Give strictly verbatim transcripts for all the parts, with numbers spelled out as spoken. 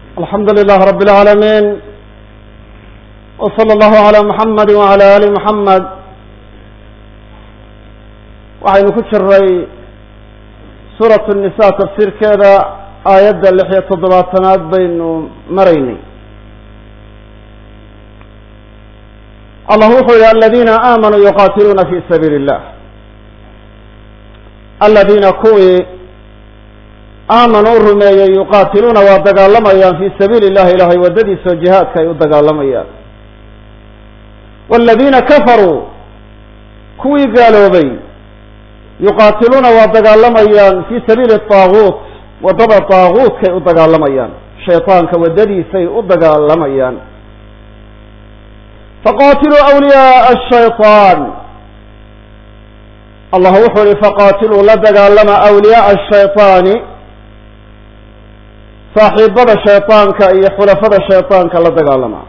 الحمد لله رب العالمين وصلى الله على محمد وعلى آل محمد waxaynu ku jiray suurat النisa tafsiirkeeda aayadda lix iyo toddobaatanaad baynu maraynay allah wuxuu yihi aladiina aamanuu yuqaatiluuna fi sabiili الlah aladiina kuwii aamanuu rumeeyey yuqaatiluuna waa dagaalamayaan fi sabiili اllahi ilahay waddadiisa jihaadka ay u dagaalamayaan wاladiina kafaruu kuwii gaaloobay yuqaatiluuna waa dagaalamayaan fi sabiili طaaguut waddada طaaguutkay u dagaalamayaan shayطaanka waddadiisay u dagaalamayaan faqaatiluu أwliyaaءa الshayطaan allah wuxuu yihi faqaatiluu la dagaalama أwliyaaءa الshayطaani saaxiibada shayطaanka iyo xulafada shayطaanka la dagaalama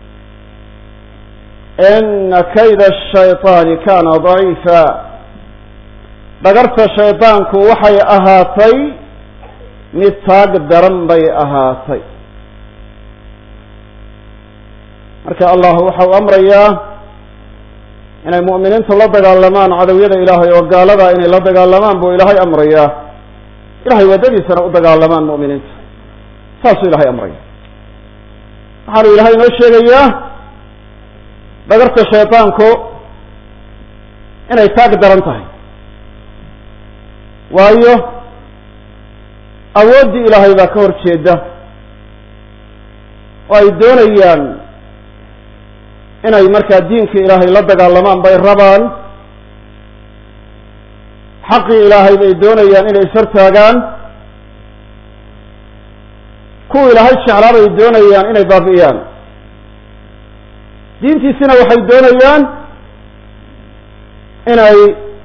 ina kayda الshayطaani kana ضaciifa dhagarta shayطaanku waxay ahaatay mid taag daran bay ahaatay marka allah waxau amrayaa inay mu'miniintu la dagaalamaan cadowyada ilaahay oo gaalada inay la dagaalamaan buu ilaahay amrayaa ilahay waddadiisana u dagaalamaan mu'miniinta saasuu ilahay amraya waxaanu ilahay inoo sheegayaa dhagarta shayطaanku inay taag daran tahay waayo awooddii ilaahay baa ka hor jeeda oo ay doonayaan inay markaa diinkii ilaahay la dagaalamaan bay rabaan xaqii ilaahay bay doonayaan inay ishortaagaan kuwa ilaahay jeclaa bay doonayaan inay baabi'iyaan diintiisina waxay doonayaan inay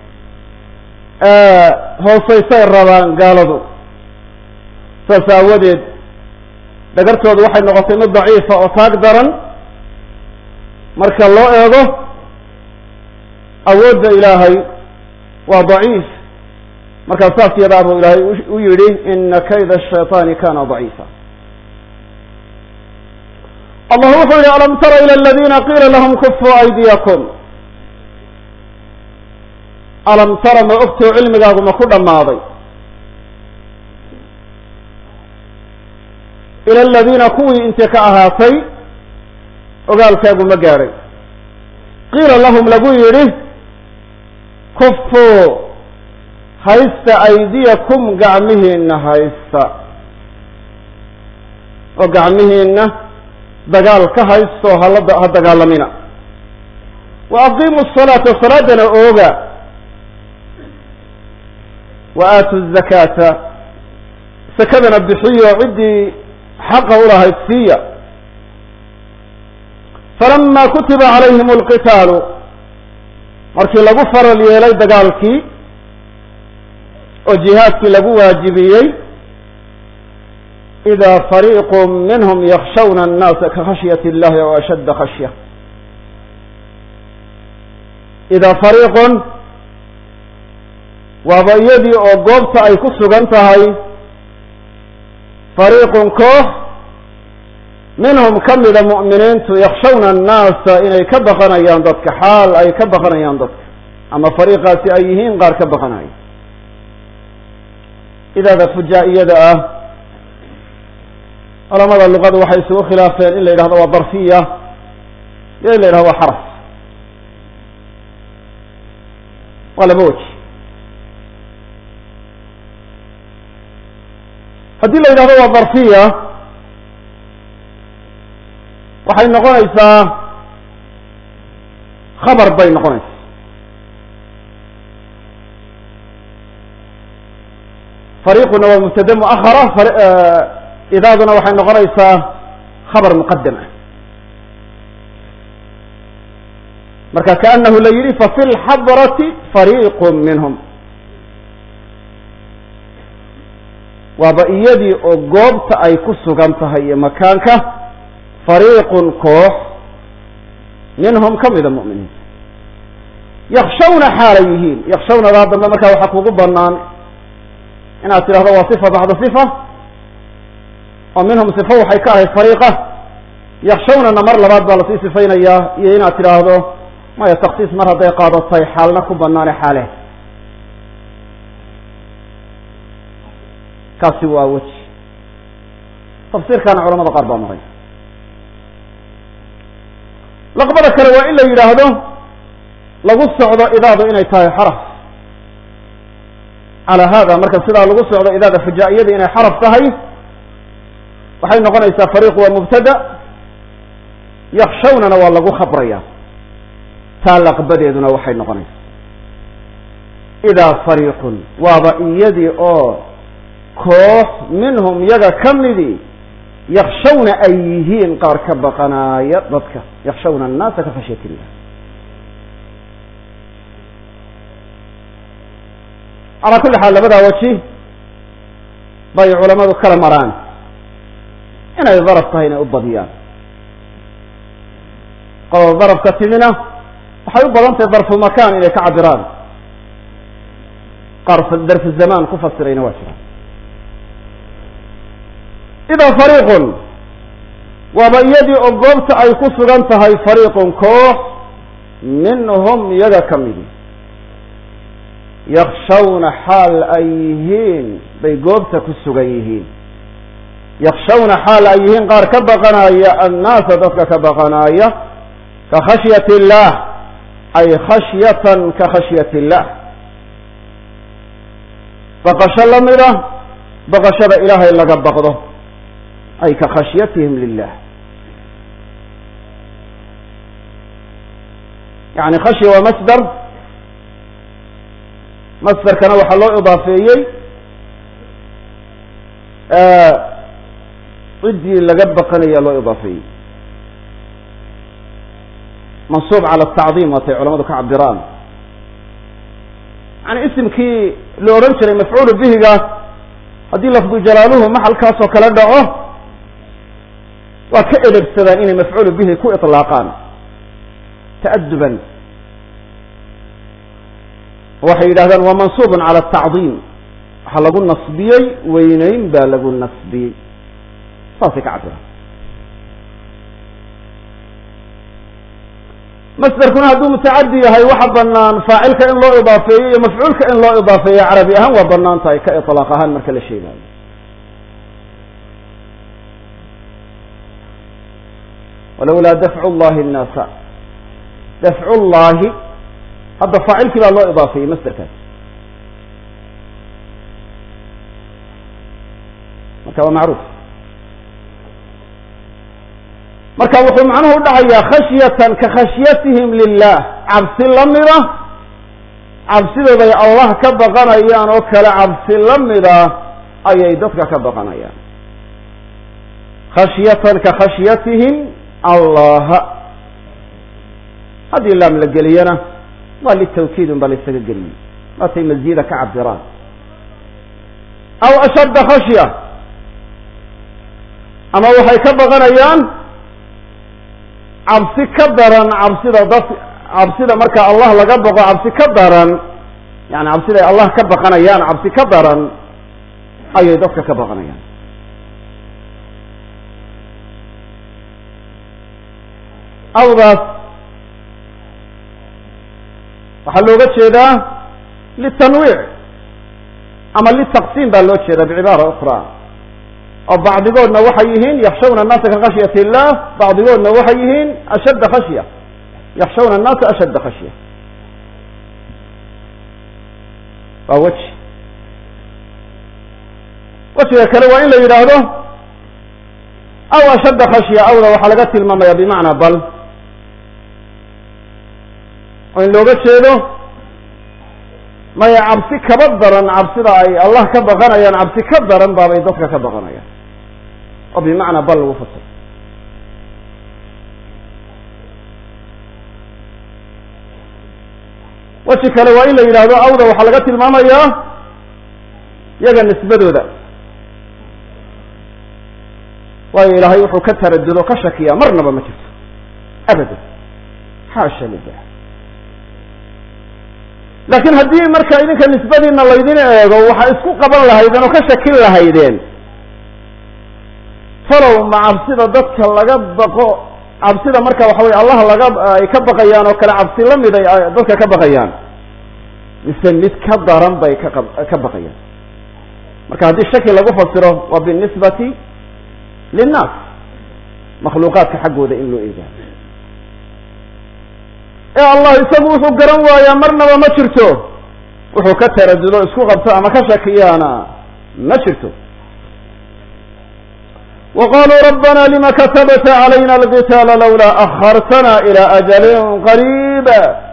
hoosaysay rabaan gaaladu saas aawadeed dhagartoodu waxay noqotay mid daciifa oo taag daran marka loo eego awoodda ilaahay waa daciif markaa saas yadaa buu ilaahay u yidhi ina kayda الshayطaani kana daciifa allah wuxuu yihi alam tara ilى اladina qiila lahm kufuu aydiyakum alam tara ma ogtoo cilmigaagu ma ku dhammaaday ila aladiina kuwii intii ka ahaatay ogaalkaagu ma gaadhay qiila lahum lagu yidhi kufuu haysta aydiyakum gacmihiina haysta oo gacmihiina dagaal ka haysto hala ha dagaalamina wa aqiimu الsalaata salaadana ooga wa aatu الzakaata sakadana bixiyo ciddii xaqa ulahayd siiya falama kutiba calayhim اlqitaalu markii lagu faral yeelay dagaalkii oo jihaadkii lagu waajibiyey idaa fariiqu minhum yakshawna الnaasa ka khashyati اllahi aw ashadda khashya idaa fariiqun waaba iyadii oo goobta ay ku sugan tahay fariiqun koox minhum ka mida mu'miniintu yakshawna annaasa inay ka baqanayaan dadka xaal ay ka baqanayaan dadka ama fariiqaasi ay yihiin qaar ka baqanaya idaada fujaa-iyada ah culamada luqada waxay isugu khilaafeen in la yidhahdo waa darfiya iyo in la yidhahdo waa xaraf waa laba weji haddii la yidhahdo waa darfiya waxay noqonaysaa khabar bay noqonaysaa fariiquna waa mubtada muahara idaaduna waxay noqonaysaa khabar muqadam ah marka kaanahu la yidhi fafi lxadrati fariiqu minhum waaba iyadii oo goobta ay ku sugan tahay iyo makaanka fariiqun koox minhum ka mida mu'miniinta yakshawna xaalay yihiin yakshawnadaa dambe markaa waxaa kugu banaan inaad tidhahdo waa sifa bacda sifa oo minhum sifo waxay ka ahayd fariiqa yakshawnana mar labaad baa lasii sifaynayaa iyo inaad tidhaahdo maya taksiis mar hadday qaadatay xaalna ku banaane xaale kaasi waa weji tafsiirkaana culamada qaar baa maray laqbada kale waa in la yidhaahdo lagu socdo idaadu inay tahay xaraf calaa hada marka sidaa lagu socdo idaada fujaa'iyada inay xaraf tahay waxay noqonaysaa fariiq waa mubtada yakshawnana waa lagu khabraya taa laqbadeeduna waxay noqonaysaa idaa fariiqun waaba iyadii oo koox minhum yaga ka midii yakshawna ay yihiin qaar ka baqanaaya dadka yakshawna annaasa ka khashyat illah calaa kulli xaal labadaa waji bay culamadu kala maraan inay daraf tahay inay u badiyaan qolada darafka timina waxay u badan tahay darfu makaan inay ka cabiraan qaar darfu zamaan ku fasirayna waa jiraan idaa fariiqun waaba iyadii oo goobta ay ku sugan tahay fariiqun koox minhum iyaga ka midi yakshawna xaal ay yihiin bay goobta ku sugan yihiin yakshawna xaal ay yihiin qaar ka baqanaya annaasa dadka ka baqanaya ka khashyati illaah ay khashyatan ka khashyati illaah baqasho lamida baqashada ilaahay laga baqdo ay ka khashyatihim lilah yani khashya waa masdar masdarkana waxaa loo idaafeeyey cidii laga baqanaya loo idaafeeyey mansuub cala atacdiim waatay culamadu ka cabiraan yani isimkii la odhan jiray mafcuulu bihigaas haddii lafdu jalaaluhu maxalkaasoo kale dhaco waa ka edebsadaan inay mafcuulu bihi ku iطlaaqaan ta'aduban waxay yidhahdaan waa mansuubun cala atacdiim waxaa lagu nasbiyey weyneyn baa lagu nasbiyey saasay ka cabiraan masderkuna hadduu mutacadi yahay waxa banaan faacilka in loo idaafeeyo iyo mafcuulka in loo idaafeeyo carabi ahaan waa banaan tahay ka iطlaaq ahaan marka la sheegaayo walawlaa dafcu llahi الnaasa dafcu llahi hadda faacilkii baa loo idaafeeyey masderkaas marka waa macruuf marka wuxuu macnuhu udhacayaa khashyatan ka khashyatihim lilah cabsi lamida cabsidooday allah ka baqanayaan oo kale cabsi lamida ayay dadka ka baqanayaan khashyatan ka khashyatihim allaha haddii laam la geliyana waa litawkiid un baa la isaga geliyey waatay maziyada ka cabiraan aw ashadda khashya ama waxay ka baqanayaan cabsi ka daran cabsida dad cabsida marka allah laga baqo cabsi ka daran yani cabsida ay allah ka baqanayaan cabsi ka daran ayay dadka ka baqanayaan awdaas waxaa looga jeedaa litanwiic ama litaqsiim baa loo jeedaa bicibaara ukra oo bacdigoodna waxay yihiin yakshawna annaasa ka khashyati illah bacdigoodna waxay yihiin ashadda khashya yakshawna annaasa ashadda khashya waa weji wejiga kale waa in la yidhaahdo aw ashadda khashya awda waxaa laga tilmaamaya bimacnaa bal oo in looga jeedo maya cabsi kaba daran cabsida ay allah ka baqanayaan cabsi ka daran baabay dadka ka baqanayaan oo bimacnaa bal lagu fasiro weji kale waa in la yidhaahdo awda waxaa laga tilmaamayaa yaga nisbadooda waayo ilaahay wuxuu ka taradudo ka shakiyaa marnaba ma jirto abadan xaasha lilah laakiin haddii marka idinka nisbadiina laydin eego waxaa isku qaban lahaydeen oo ka shakin lahaydeen falow ma cabsida dadka laga baqo cabsida marka waxa weye allah laga ay ka baqayaan oo kale cabsi la mid ay dadka ka baqayaan mise mid ka daran bay ka ka baqayaan marka haddii shaki lagu fasiro waa binisbati linnaas makhluuqaadka xaggooda in loo eegaa ee allah isagu wuxuu garan waayaa marnaba ma jirto wuxuu ka taradudo isku qabto ama ka shakiyaana ma jirto وقالوا ربنا لما كتبت علينا القتال لولا أخرتنا إلى أجل قريب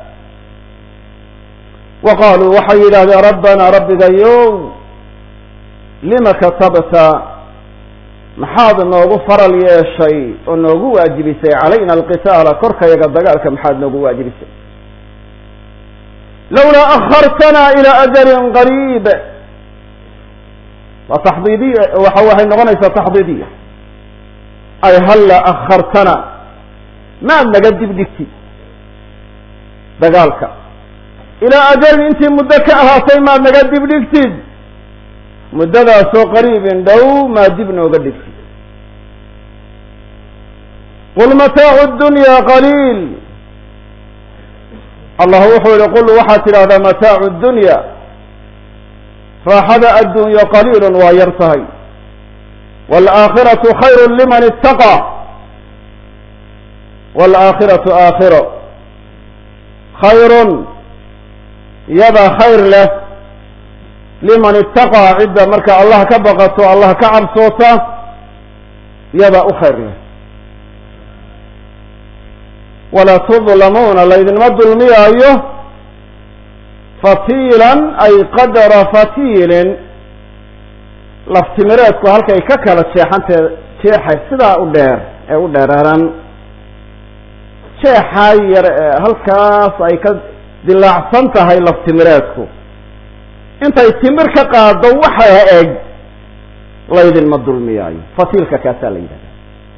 وقالوا وحي إلى ربنا رب اليوم لما كتبت محاض نوغو فرل يا شيء ونوغو واجبسي علينا القتال كركا يقدقالك محاض نوغو واجبسي لولا أخرتنا إلى أجل قريب وتحضيضية وحوها النغنية تحضيضية أي هلا أخرتنا ما نقدم دكتي دقالك إلى أجل أنت مدكأها سيما نقدم دكتي مدة سو قريب دو ما جبنا وقدكتي قل متاع الدنيا قليل الله يقول يقول وحاتل هذا متاع الدنيا فحدا الدنيا قليل ويرتهي والآخرة خير لمن اتقى والآخرة آخرة خير يبا خير له لمن اتقى عدة مركة الله كبغته الله كعب صوته يبا خير له ولا تظلمون الذين مدوا المئة أيه فتيلا أي قدر فتيل laftimireedku halkay ka kala jeexanta jeexay sidaa u dheer ee u dheeraaran jeexaa yar halkaas ay ka dilaacsan tahay laftimireedku intay timir ka qaado waxa eg laydinma dulmiyaayo fatiilka kaasaa la yidhahda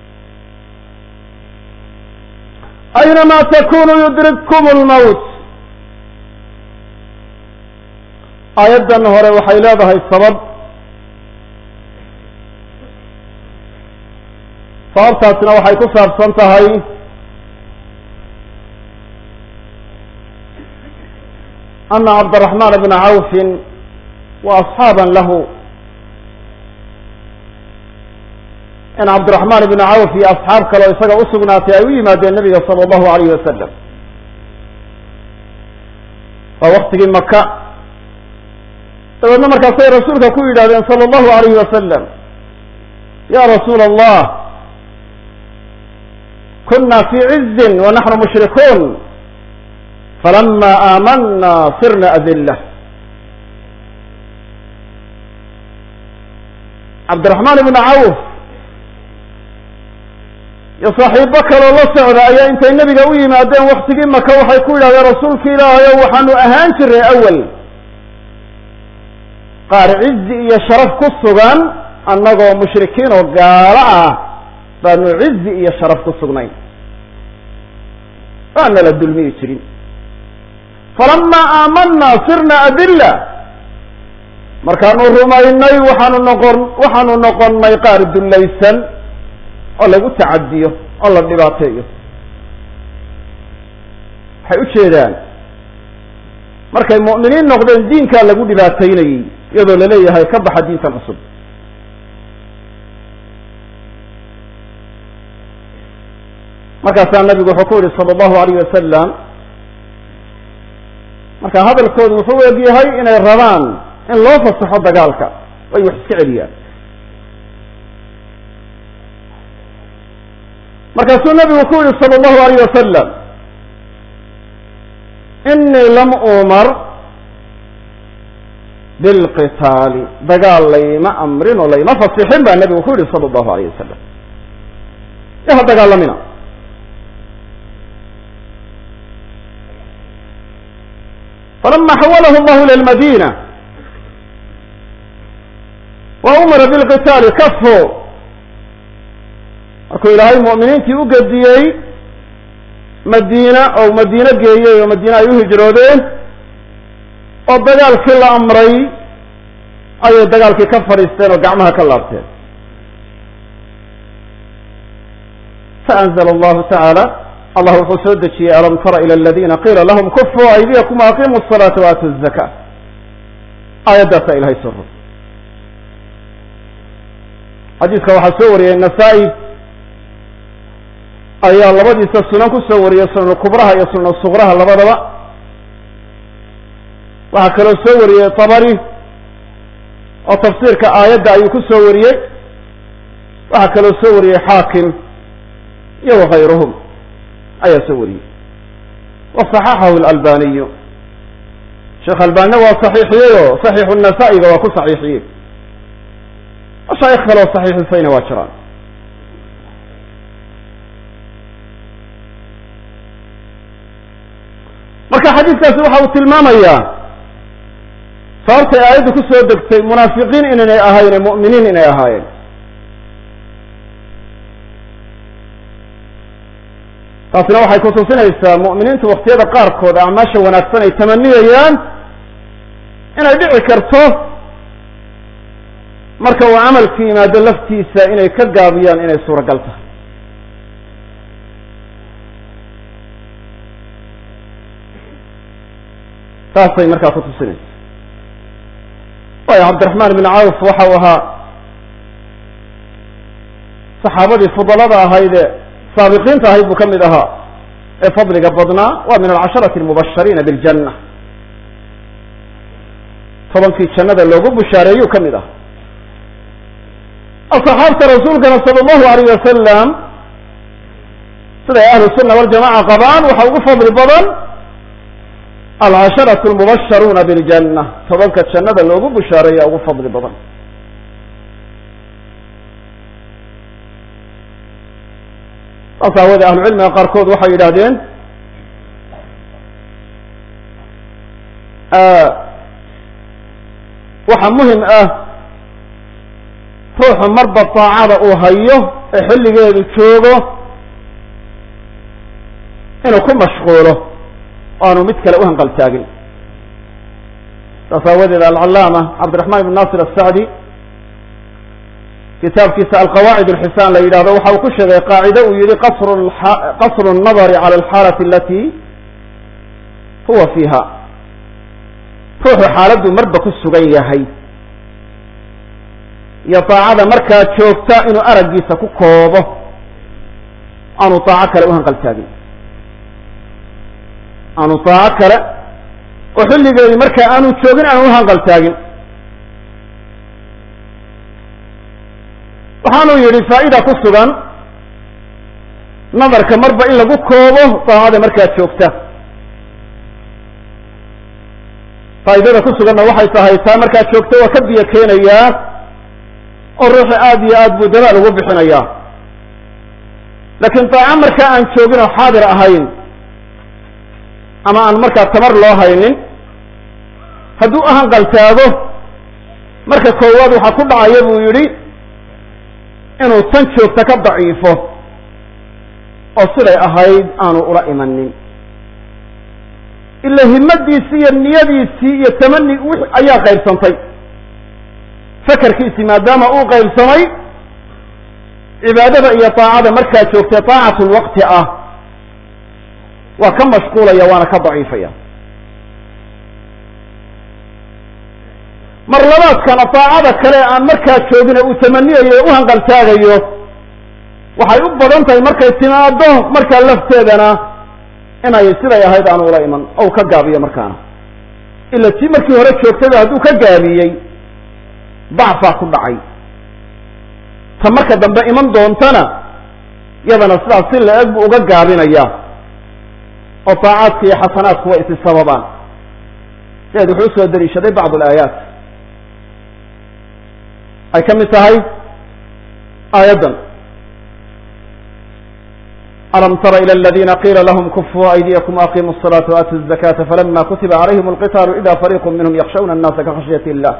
aynamaa takunu yudrikkum lmawt aayaddan hore waxay leedahay sabab sababtaasina waxay ku saabsan tahay ana cabdiraxmaan bna cawfin wa asxaaban lahu in cabdiraxmaan ibna cawf iyo asxaab kaleo isaga usugnaatay ay u yimaadeen nabiga sala allahu alayhi wasalam waa waktigii maka dabeedna markaasay rasuulka ku yidhahdeen sala allahu alayhi wasalam ya rasuula allah كنا في عز ونحن مشركون فلما آمنا صرنا أذلة عبد الرحمن بن عوف يا صاحب بكر الله سعود يا انت النبي قوي ما دام وقت قمك وحيقول يا رسولك لا يا وحن أهانشر أول قال عز يا شرف كالصغان أنه مشركين وقالعه بأنه عز يا شرف كالصغنين فأنا للدلمي يشرين فلما آمنا صرنا أذلة مركانو الرمايني وحانو نقر وحانو نقر ما يقار الدليسن الله يقول تعديه الله النباتيه حيو شيدان مركا المؤمنين نقدن دين كان لقول دباتيني يدو لليه هاي كبح الدين تنصب markaasaa nabigu wuxuu ku yihi sala allahu alayh wasalam marka hadalkoodu wuxuu eg yahay inay rabaan in loo fasaxo dagaalka ay wax iska celiyaan markaasuu nabigu ku yihi sala allahu alayh wasalam inii lam umar bilqitaali dagaal layma amrin oo layma fasixin baa nabigu ku yihi sala allahu alayh wasalam e ha dagaalamina فلما حوله الله إلى المدينة وأمر بالقتال كفوا أقول هاي المؤمنين تي أقديي مدينة أو مدينة جيي ومدينة يهجرودين والدجال كل أمري أي الدجال كي كفر يستين وقعمها كاللابتين فأنزل الله تعالى الله وحسودك ألم تر إلى الذين قيل لهم كفوا أيديكم وأقيموا الصلاة وآتوا الزكاة آية داسة إلهي سر حديثك وحسوري النسائي أي لبدي السنن كسوري السنن الكبرى هي السنن الصغرى لبدوا وهكذا سوري طبري وتفسير كآيات أي كسوري وهكذا سوري حاكم يو غيرهم أي سوري وصححه الألباني شيخ الألباني وصحيحيه صحيح النسائي وكو صحيحيه وشيخ لو صحيح الفين واشران marka xadiiskaasi waxa uu tilmaamayaa sababta aayaddu ku soo degtay munaafiqiin inay ahaayeen mu'miniin inay ahaayeen taasina waxay ku tusinaysaa mu'miniintu waqtiyada qaarkood acmaasha wanaagsan ay tamaniyayaan inay dhici karto marka uu camalku yimaado laftiisa inay ka gaabiyaan inay suuragal tahay taasay markaa ku tusinaysa waayo cabdiraxmaan ibn cawf waxa uu ahaa saxaabadii fudalada ahayd ee saabiqiinta ahayd buu ka mid ahaa ee fadliga badnaa waa min alcasharati almubashariina biljanna tobankii jannada loogu bushaareeyuu ka mid ahaa asxaabta rasuulkana sala allahu alayh wasalam siday ahlu sunna waljamaca qabaan waxa ugu fadli badan alcasharatu almubasharuuna biljanna tobanka jannada loogu bushaareeya ugu fadli badan saas aawoodee ahlucilmiga qaarkood waxay yidhaahdeen waxa muhim ah ruuxu marba daacada uu hayo ee xilligeedu joogo inuu ku mashquulo aanu mid kale u hanqaltaagin saas aawadeed alcallaama cabdiraxmaan ibn naasir asacdi kitaabkiisa alqawaacid alxisaan la yidhahdo waxa uu ku sheegay qaacide uu yihi qasru qasru الnadari cala alxaalati alati huwa fiiha ruuxu xaaladdu marba ku sugan yahay iyo daacada markaa joogta inuu araggiisa ku koobo aanu daaco kale u hanqaltaagin aanu daaco kale oo xilligeedii markaa aanu joogin aanu u hanqaltaagin waxaanu yidhi faa'ida ku sugan nadarka marba in lagu koobo daacada markaa joogta faa'idada ku suganna waxay tahay taa markaa joogta waa ka biyo keenayaa oo ruuxu aada iyo aad buu dadaal ugu bixinayaa laakiin daaco markaa aan joogin oo xaadir ahayn ama aan markaa tamar loo haynin hadduu u hanqaltaago marka koowaad waxaa ku dhacaya buu yidhi inuu tan joogta ka daciifo oo siday ahayd aanu ula imanin ila himadiisii iyo niyadiisii iyo tamani ayaa qaybsantay fakarkiisii maadaama uu qaybsamay cibaadada iyo daacada markaa joogtay daacatu lwaqti ah waa ka mashquulaya waana ka daciifaya mar labaadkana daacada kale aan markaa joogin uu tamaniyayo u hanqaltaagayo waxay u badan tahay markay timaado markaa lafteedana inay siday ahayd aanu ula iman ou ka gaabiyo markaana ila tii markii hore joogtada hadduu ka gaabiyey dacfaa ku dhacay ta marka dambe iman doontana yadana sidaas si la-eg buu uga gaabinaya oo daacaadka iyo xasanaadku way isi sababaan sideed wuxuu usoo daliishaday bacd alaayaat ay ka mid tahay aayaddan alam tara ila aladina qila lahm kufuu aydiyakum waaqimu الصalaةa waatu الzakata falama kutiba calayhim اlqitaalu ida fariiqu minhum yakshawna الnaasa kakhashyat illah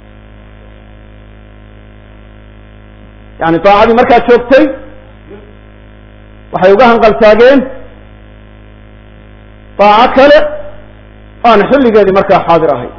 yani daacadii markaa joogtay waxay uga hanqaltaageen daaco kale aan xilligeedii markaa xaadir ahayn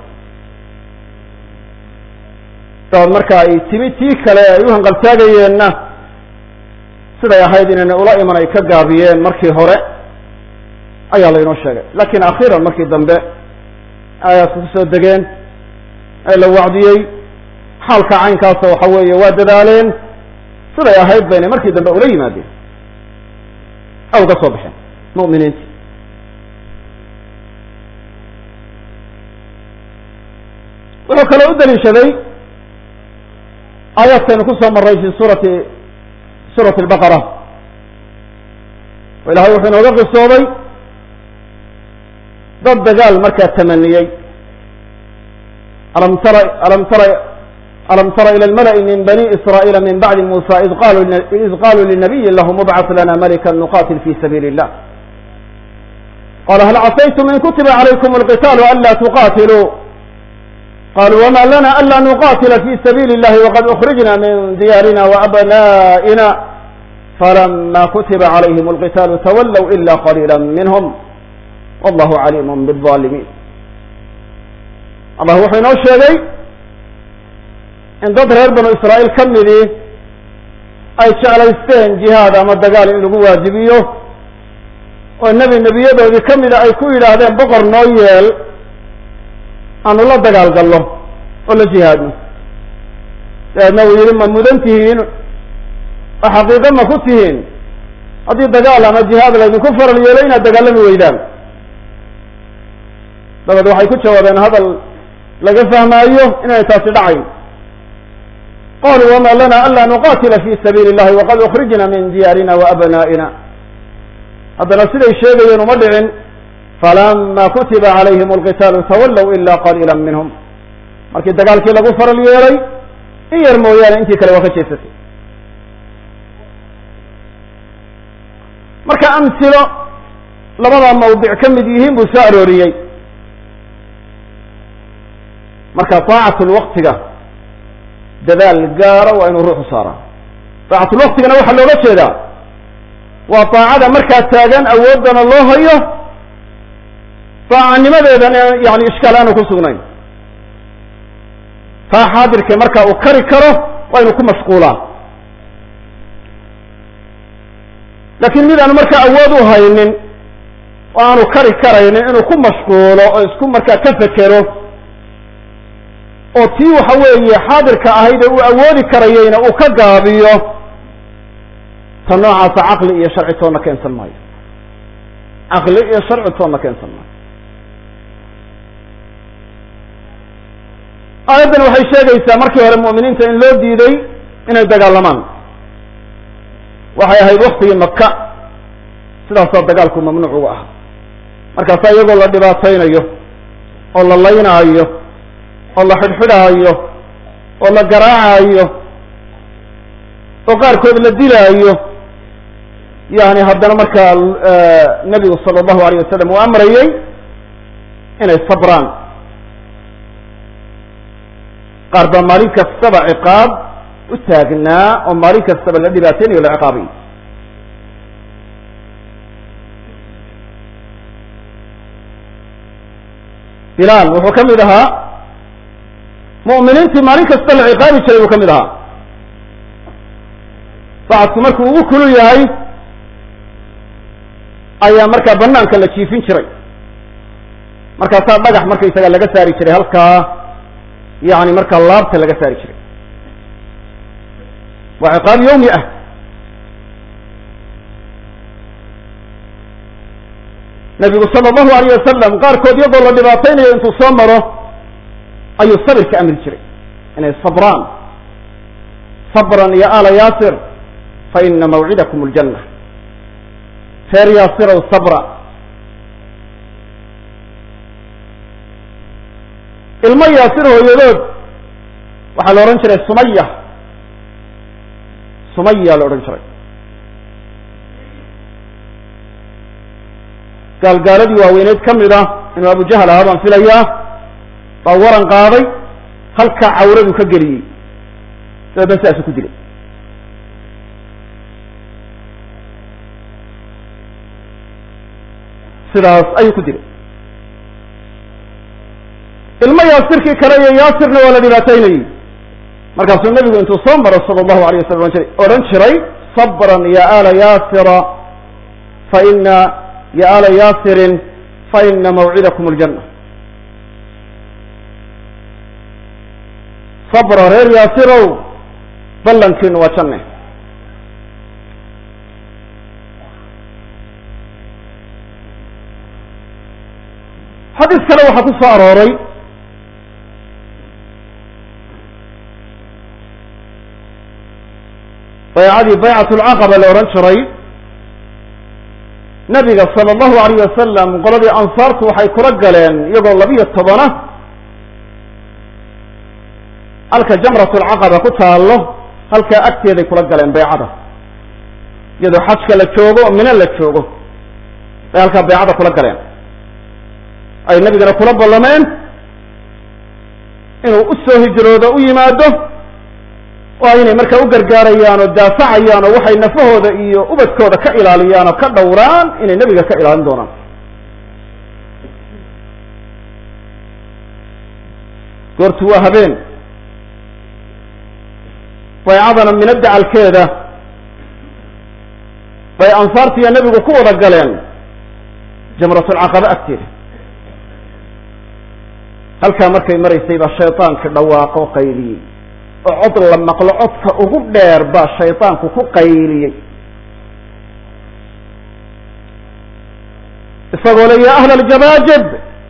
dabaed marka ay timi tii kale ay u hanqaltaagayeenna siday ahayd inayna ula iman ay ka gaabiyeen markii hore ayaa laynoo sheegay laakiin akhiiran markii dambe aayaadku ku soo degeen ee la wacdiyey xaalka caynkaasa waxa weeye waa dadaaleen siday ahayd baynay markii dambe ula yimaadeen aw uga soo baxeen mu'miniintii wuxuu kaloo u daliishaday aayaadkaynu ku soo marray fi suurati suurati albaqara oo ilahay wuxuu inooga qisooday dad dagaal markaa tamaniyey alam tara alam tara alam tara ila almala'i min bani israa'iila min bacdi muusa id qaluu id qaluu linabiyin lahu mubcas lana malikan nuqatil fi sabiili illah qala hal casaytum in kutiba calaykum alqitaalu anla tuqatiluu qaluu wama lana anla nuqatila fi sabiili illahi waqad ukhrijna min diyaarina waabna'ina falama kutiba calayhim alqitaalu tawallow ila qaliila minhum wallahu caliimun biaalimiin allah wuxuu inoo sheegay in dad reer banu israa'iil ka midii ay jeclaysteen jihaad ama dagaal in lagu waajibiyo oo nebi nebiyadoodii ka mida ay ku yidhaahdeen boqor noo yeel aanu la dagaal gallo oo la jihaadno dabeedna uu yidhi ma mudan tihiin oo xaqiiqo ma ku tihiin haddii dagaal ama jihaad laydinku faral yeelo inaad dagaalami weydaan dabeed waxay ku jawaabeen hadal laga fahmaayo inay taasi dhacayn qaluu wama lana anla nuqatila fi sabiili illahi waqad ukhrijna min diyaarina waabna'ina haddana siday sheegayeen uma dhicin falama kutiba calayhim alqitaalu tawallow ila qaliila minhum markii dagaalkii lagu faral yeelay in yar mooyaane intii kale waa ka jeesatay marka amsilo labadaa mawdic ka mid yihiin buu soo arooriyey marka taacatulwaqtiga dadaal gaara waa inuu ruuxu saaraa taacatulwaqtigana waxaa looga jeedaa waa taacada markaa taagan awooddana loo hayo taacanimadeedana yani ishkaal aanu ku sugnayn taa xaadirka marka uu kari karo waa inuu ku mashquulaa laakiin mid aanu markaa awood u haynin oo aanu kari karaynin inuu ku mashquulo oo isku markaa ka fekero oo tii waxa weeye xaadirka ahayd ee uu awoodi karayeyna uu ka gaabiyo ta noocaasa caqli iyo sharci toonna keensan maayo caqli iyo sharci toonna keensan maayo aayaddan waxay sheegaysaa markii hore mu'miniinta in loo diiday inay dagaalamaan waxay ahayd waktigii maka sidaasaa dagaalku mamnuuc uga ahaa markaasaa iyagoo la dhibaataynayo oo la laynaayo oo la xidhxidhaayo oo la garaacayo oo qaarkood la dilaayo yani haddana markaa nebigu sala allahu alayh wasalam uu amrayey inay sabraan qaar baa maalin kastaba ciqaab u taagnaa oo maalin kastaba la dhibaateynayo la ciqaabay bilaal wuxuu ka mid ahaa mu'miniintii maalin kasta la ciqaabi jiray buu ka mid ahaa saacadku markuu ugu kulul yahay ayaa markaa banaanka la jiifin jiray markaasaa dhagax markaysaga laga saari jiray halkaa yani markaa laabta laga saari jiray waa ciqaab yawmi ah nabigu sala allahu alayh wasalam qaarkood iyadoo la dhibaataynayo intuu soo maro ayuu sabirka amri jiray inay sabraan sabran ya ala yaasir fa ina mawcidakum aljanna reer yaasirow sabra ilmo yaasir hooyadood waxaa la odhan jiray sumaya sumaya la odhan jiray gaalgaaladii waaweyneyd ka mid ah inuu abujahal ahaa baan filayaa baa waran qaaday halkaa cawradu ka geliyey dabeedna sidaasuu ku dilay sidaas ayuu ku dilay ilmo yaasirkii kale iyo yaasirna waa la dhibaataynayey markaasuu nebigu intuu soo maro sala allahu alayh wasalam odhan jiray صبرا يا آل ياسر فإن يا آل ياسر فإن موعدكم الجنة صبر غير ياسروا بلنكين وجنة حديث كلام حديث أروري بيعدي بيعة العقبة لورنشري نبي صلى الله عليه وسلم قال أنصارته حيث رجلين يقول لبي الطبانة هلك جمرة العقبة كتها الله هلك أكتي ذي رجلين بيعته يدو حشك لتشوغو من اللي تشوغو هلك بيعته رجلين أي النبي قال كرب اللمين إنه أسوه جروده ويماده وإنه مركا وقرقاريان ودافعيان وحي نفهه ذا إيو وبدكوده كإلاليان وكالدوران إنه النبي قال كإلاليان دونا قلت وهبين ويعظنا من الدعاء الكيدة فأنصارت يا نبي قوة رجلين جمرة العقبة أكتير هل كان مركي مريسي بالشيطان كدواق وقيلي عطل لما قل عطك أقول دير بالشيطان كو قيلي فقال يا أهل الجباجب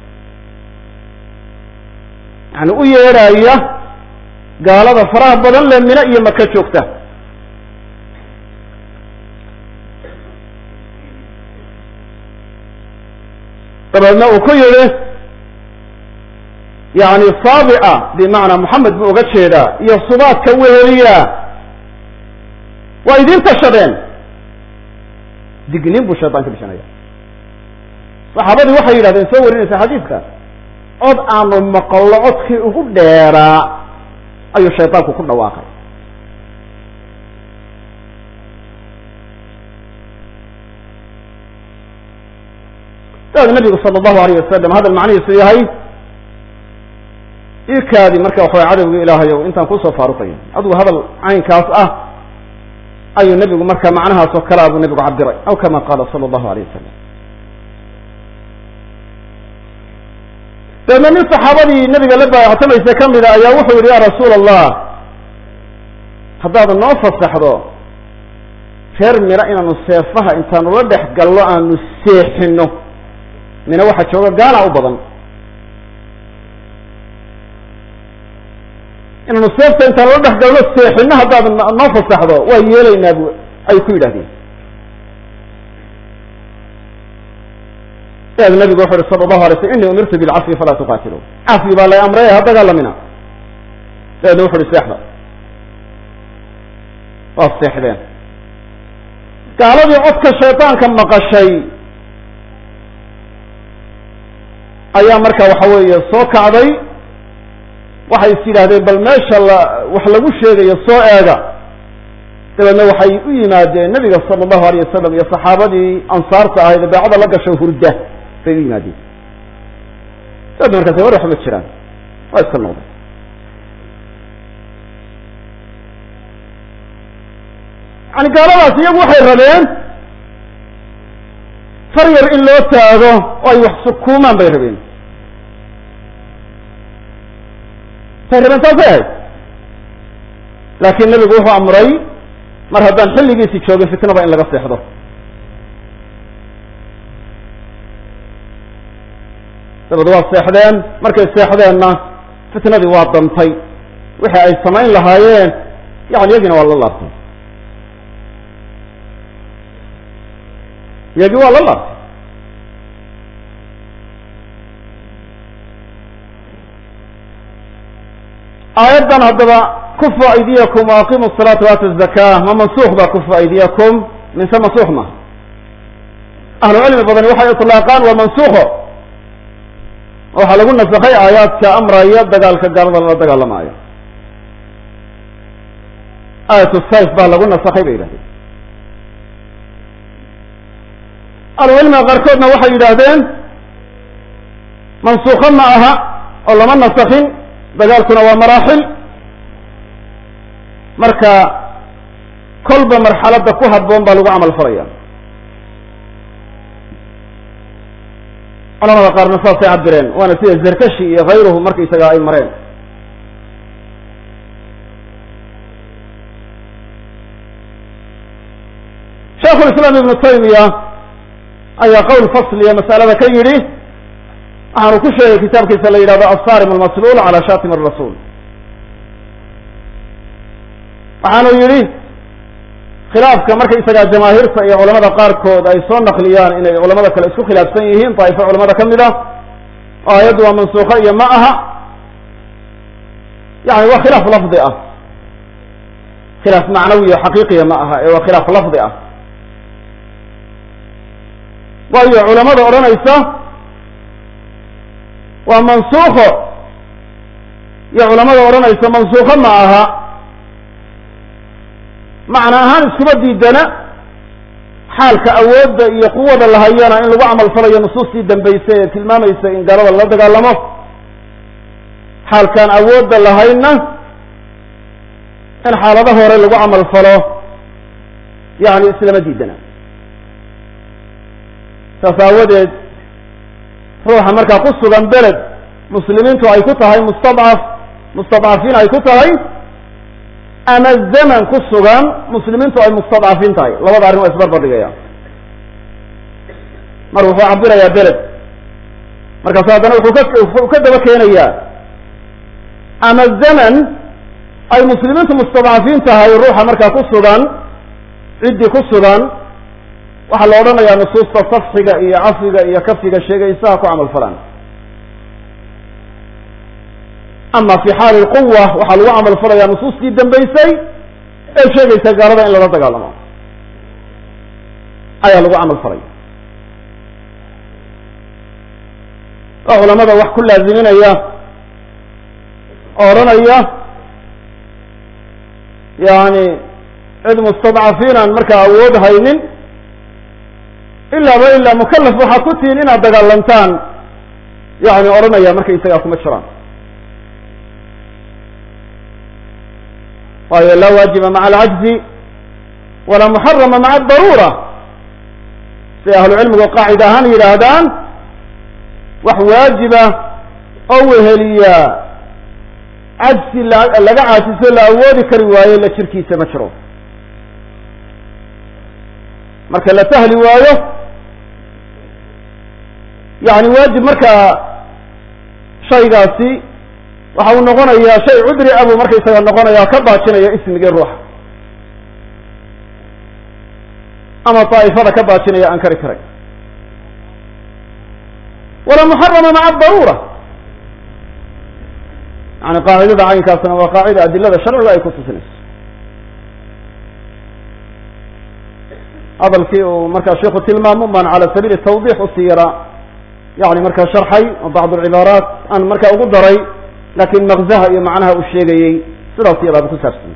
يعني أي رأيه قال هذا فراه بدل من أي مكة شوكته طبعا وكيله يعني صابئة بمعنى محمد بن أغتشيدا هي الصبات كوهرية وإذن تشبين دقنين بو الشيطان كبشانية صحابة وحي لها نسوي لنسى حديثك أض أعمل مقلعتك أقول ديرا أي الشيطان كل واقع قال النبي صلى الله عليه وسلم هذا المعنى يسويهي إيكادي مركا وحوي عدو إلهي وإنت نقصه فارقين عدو هذا العين كاسأة أي النبي مركا معناها سكرا أبو النبي عبدري أو كما قال صلى الله عليه وسلم لما من صحابة النبي قال لبا يعتمد إذا كم إذا يوحوا يا رسول الله هذا النوفة السحضة خير من رأينا نصيفها إنسان ردح قال له أن نسيح إنه من واحد شوقه قال عبضا إنه نصيفة إنسان ردح قال له نسيح إنه هذا النوفة السحضة وهي لنا أي كل هذه يا النبي صلى الله عليه وسلم إني أمرت بالعفو فلا تقاتلوا عفو بالله أمره هذا قال منها يا نوح السحر والسحرين قالوا لي عدك الشيطان كم مقشي أيام مركا وحوية الصوك عضي وحي يصير هذا بل ما شاء الله وحلقوا الشيء يصوع هذا تبا وحي ينادي النبي صلى الله عليه وسلم يا صحابة أنصارته هذا بعض لقى شوفوا الده في ينادي تبا مركا سيوري حمد شران ويسكن النوضة يعني قال الله سيب وحي الربين فرير إلا تاغو ويحسكوا من بيربين فرير انت فيه لكن النبي قوله عمري مرهبان حلي قيسي شوقي فتنة بإن لغا سيحضر تبدو السيحدين مركز السيحدين فتنة دي واضمتي وحي أي سمعين لهايين يعني يجينا والله الله سيح يجي والله الله آياتنا هذا كفوا أيديكم وأقيموا الصلاة وآتوا الزكاة ما منسوخ با كفوا أيديكم من سما منسوخ ما أهل العلم بدن وحي إطلاقا ومنسوخه وحا لقلنا سخي آيات كأمر آيات دقال كقارض الله دقال لما آيات آية السيف با لقلنا سخي بإله العلم غركودنا وحي يدادين منسوخا معها والله من نسخين دقالكنا ومراحل مركا kolba marxaladda ku habboon baa lagu camal falaya culamada qaarna saasay cabireen waana sida zarkashi iyo kayruhu markaysaga ay mareen shaikhu lislaam ibnu taymiya ayaa qowl fasliya masalada ka yidhi waxaanu ku sheegay kitaabkiisa la yidhahdo assarim almasluul cala shatim arasuul waxaanu yidhi khilaafka markaysagaa jamaahiirta iyo culamada qaarkood ay soo naqliyaan inay culamada kale isku khilaafsan yihiin daa'ifo culamada ka mid ah oo aayaddu waa mansuuko iyo ma aha yani waa khilaaf lafdi ah khilaaf macnawi o xaqiiqiya ma aha ee waa khilaaf lafdi ah waayo culamada odhanaysa waa mansuuko iyo culamada odhanaysa mansuuko ma aha macna ahaan iskuma diidana xaalka awoodda iyo quwada la hayana in lagu camal falayo nusuustii dambaysay ee tilmaamaysa in gaalada la dagaalamo xaalkaan awoodda lahayna in xaalado hore lagu camal falo yani islama diidana saas aawadeed ruuxa markaa ku sugan beled muslimiintu ay ku tahay mustadcaf mustadcafiin ay ku tahay ama zaman ku sugan muslimiintu ay mustadcafiin tahay labada arrin waa isbarbardhigaya mar wuxuu cabirayaa beled markaasu haddana wuxuu ka wuxuu ka daba keenayaa ama zaman ay muslimiintu mustadcafiin tahay ruuxa markaa ku sugan ciddii ku sugan waxaa la odhanayaa nusuusta safxiga iyo cafiga iyo kafiga sheegaysaha ku camal falaan ama fi xaali lquwa waxaa lagu camal falayaa nusuustii dambaysay ee sheegaysa gaalada in lala dagaalamo ayaa lagu camal falaya oo culamada wax ku laaziminaya oo odhanaya yani cid mustadcafiinaan markaa awood haynin ilaaba ilaa mukalaf waxaa ku tihiin inaad dagaalantaan yani odhanaya markaysagaa kuma jiraan waayo laa waajiba maca alcajzi walaa muxarama maca adaruura siday ahlu cilmigu qaacida ahaan yidhaahdaan wax waajiba oo weheliya cajsi laga caajiso la awoodi kari waayo la jirkiisa ma jiro marka la sahli waayo yani waajib markaa shaygaasi waxa uu noqonayaa shay cudri ah buu markaysaga noqonaya ka baajinaya ismigii ruuxa ama daa'ifada ka baajinaya aan kari karay walaa muxarama maca adaruura yani qaacidada caynkaasna waa qaacida adilada sharciga ay ku tusinayso hadalkii uu markaa sheiku tilmaamo baan cala sabiili tawdix usii yaraa yani markaa sharxay oo bacd alcibaaraat aan markaa ugu daray lakin maqzaha iyo macnaha uu sheegayey sidaas iyadaaba ku saabsan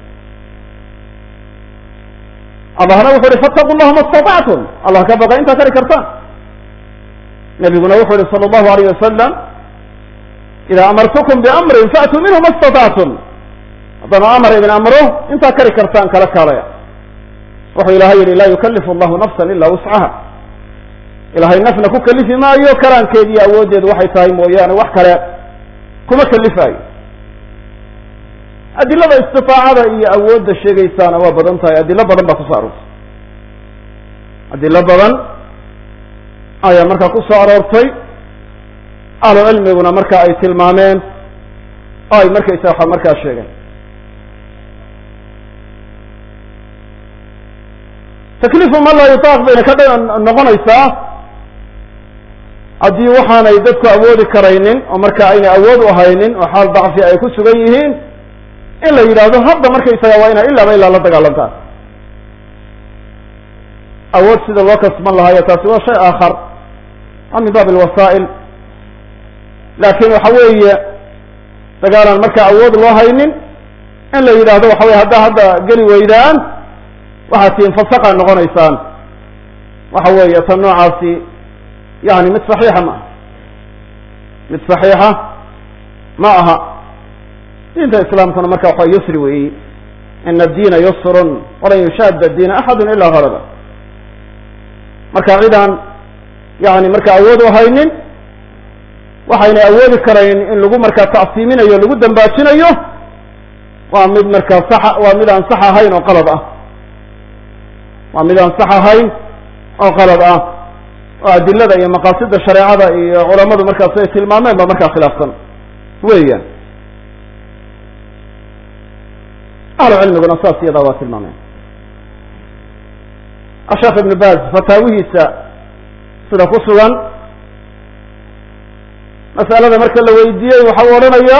allahna wuxu uhi fattaqu llaha ma istatactum allah ka baqa intaa kari kartaan nabiguna wuxu uhi sala allahu alayh wasalam ida amartukum biamrin faatuu minhu ma istatactum haddana amar idin amro intaa kari kartaan kala kaalaya wuxuu ilahay yihi laa yukalifu allahu nafsan ila wuscaha ilahay nafna ku kalifi maayo karaankeed iyo awooddeedu waxay tahay mooyaane wax kale kuma kalifaayo adilada istiaacada iyo awoodda sheegaysaana waa badan tahay adilo badan baa kusoo aroortay adilo badan ayaa markaa ku soo aroortay ahlu cilmiguna marka ay tilmaameen oo ay markaysa waxa markaa sheegeen takliifu man laa yutaaq bayna ka noqonaysaa haddii waxaanay dadku awoodi karaynin oo marka aynay awood u haynin oo xaal dacfi ay ku sugan yihiin in la yidhaahdo hadda markaysaga waa inaa ilaaba ilaa la dagaalantaan awood sida loo kasban lahaayo taasi waa shay aakhar waa min baab alwasaa'il laakin waxa weeye dagaalaan marka awood loo haynin in la yidhaahdo waxa weye haddaa hadda geli weydaan waxaad tiin fasaqaa noqonaysaan waxa weeye tan noocaasi yani mid saxiixa ma aha mid saxiixa ma aha diinta islaamkuna marka waxa yusri weeyey ina addiina yusrun walan yushaada addiina axadu ilaa halaba marka cidaan yani marka awood u haynin waxayna awoodi karayn in lagu markaa tacsiiminayo lagu dambaajinayo waa mid markaa saxa waa mid aan sax ahayn oo qalad ah waa mid aan sax ahayn oo qalad ah oo adilada iyo maqaasida shareecada iyo culamadu markaas ay tilmaameen ba markaa khilaafsan weeyaan ahlu cilmiguna saas iyadaa waa tilmaameen asheekh ibnu baz fataawihiisa sida ku sugan mas'alada marka la weydiiyey waxa uu odhanayaa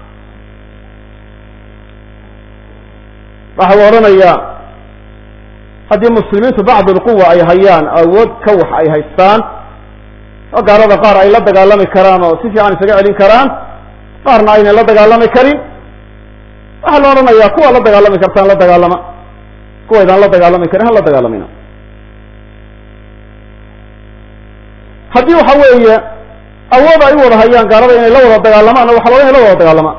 waxa uu odhanayaa haddii muslimiintu bacd alquwa ay hayaan awood ka wax ay haystaan oo gaalada qaar ay la dagaalami karaan oo si fiican isaga celin karaan qaarna aynan la dagaalami karin waxaa la odhanayaa kuwa la dagaalami kartaan la dagaalama kuwaydaan la dagaalami karin ha la dagaalamina haddii waxa weeye awood ay u wada hayaan gaalada inay la wada dagaalamaan waxa la la wada dagaalama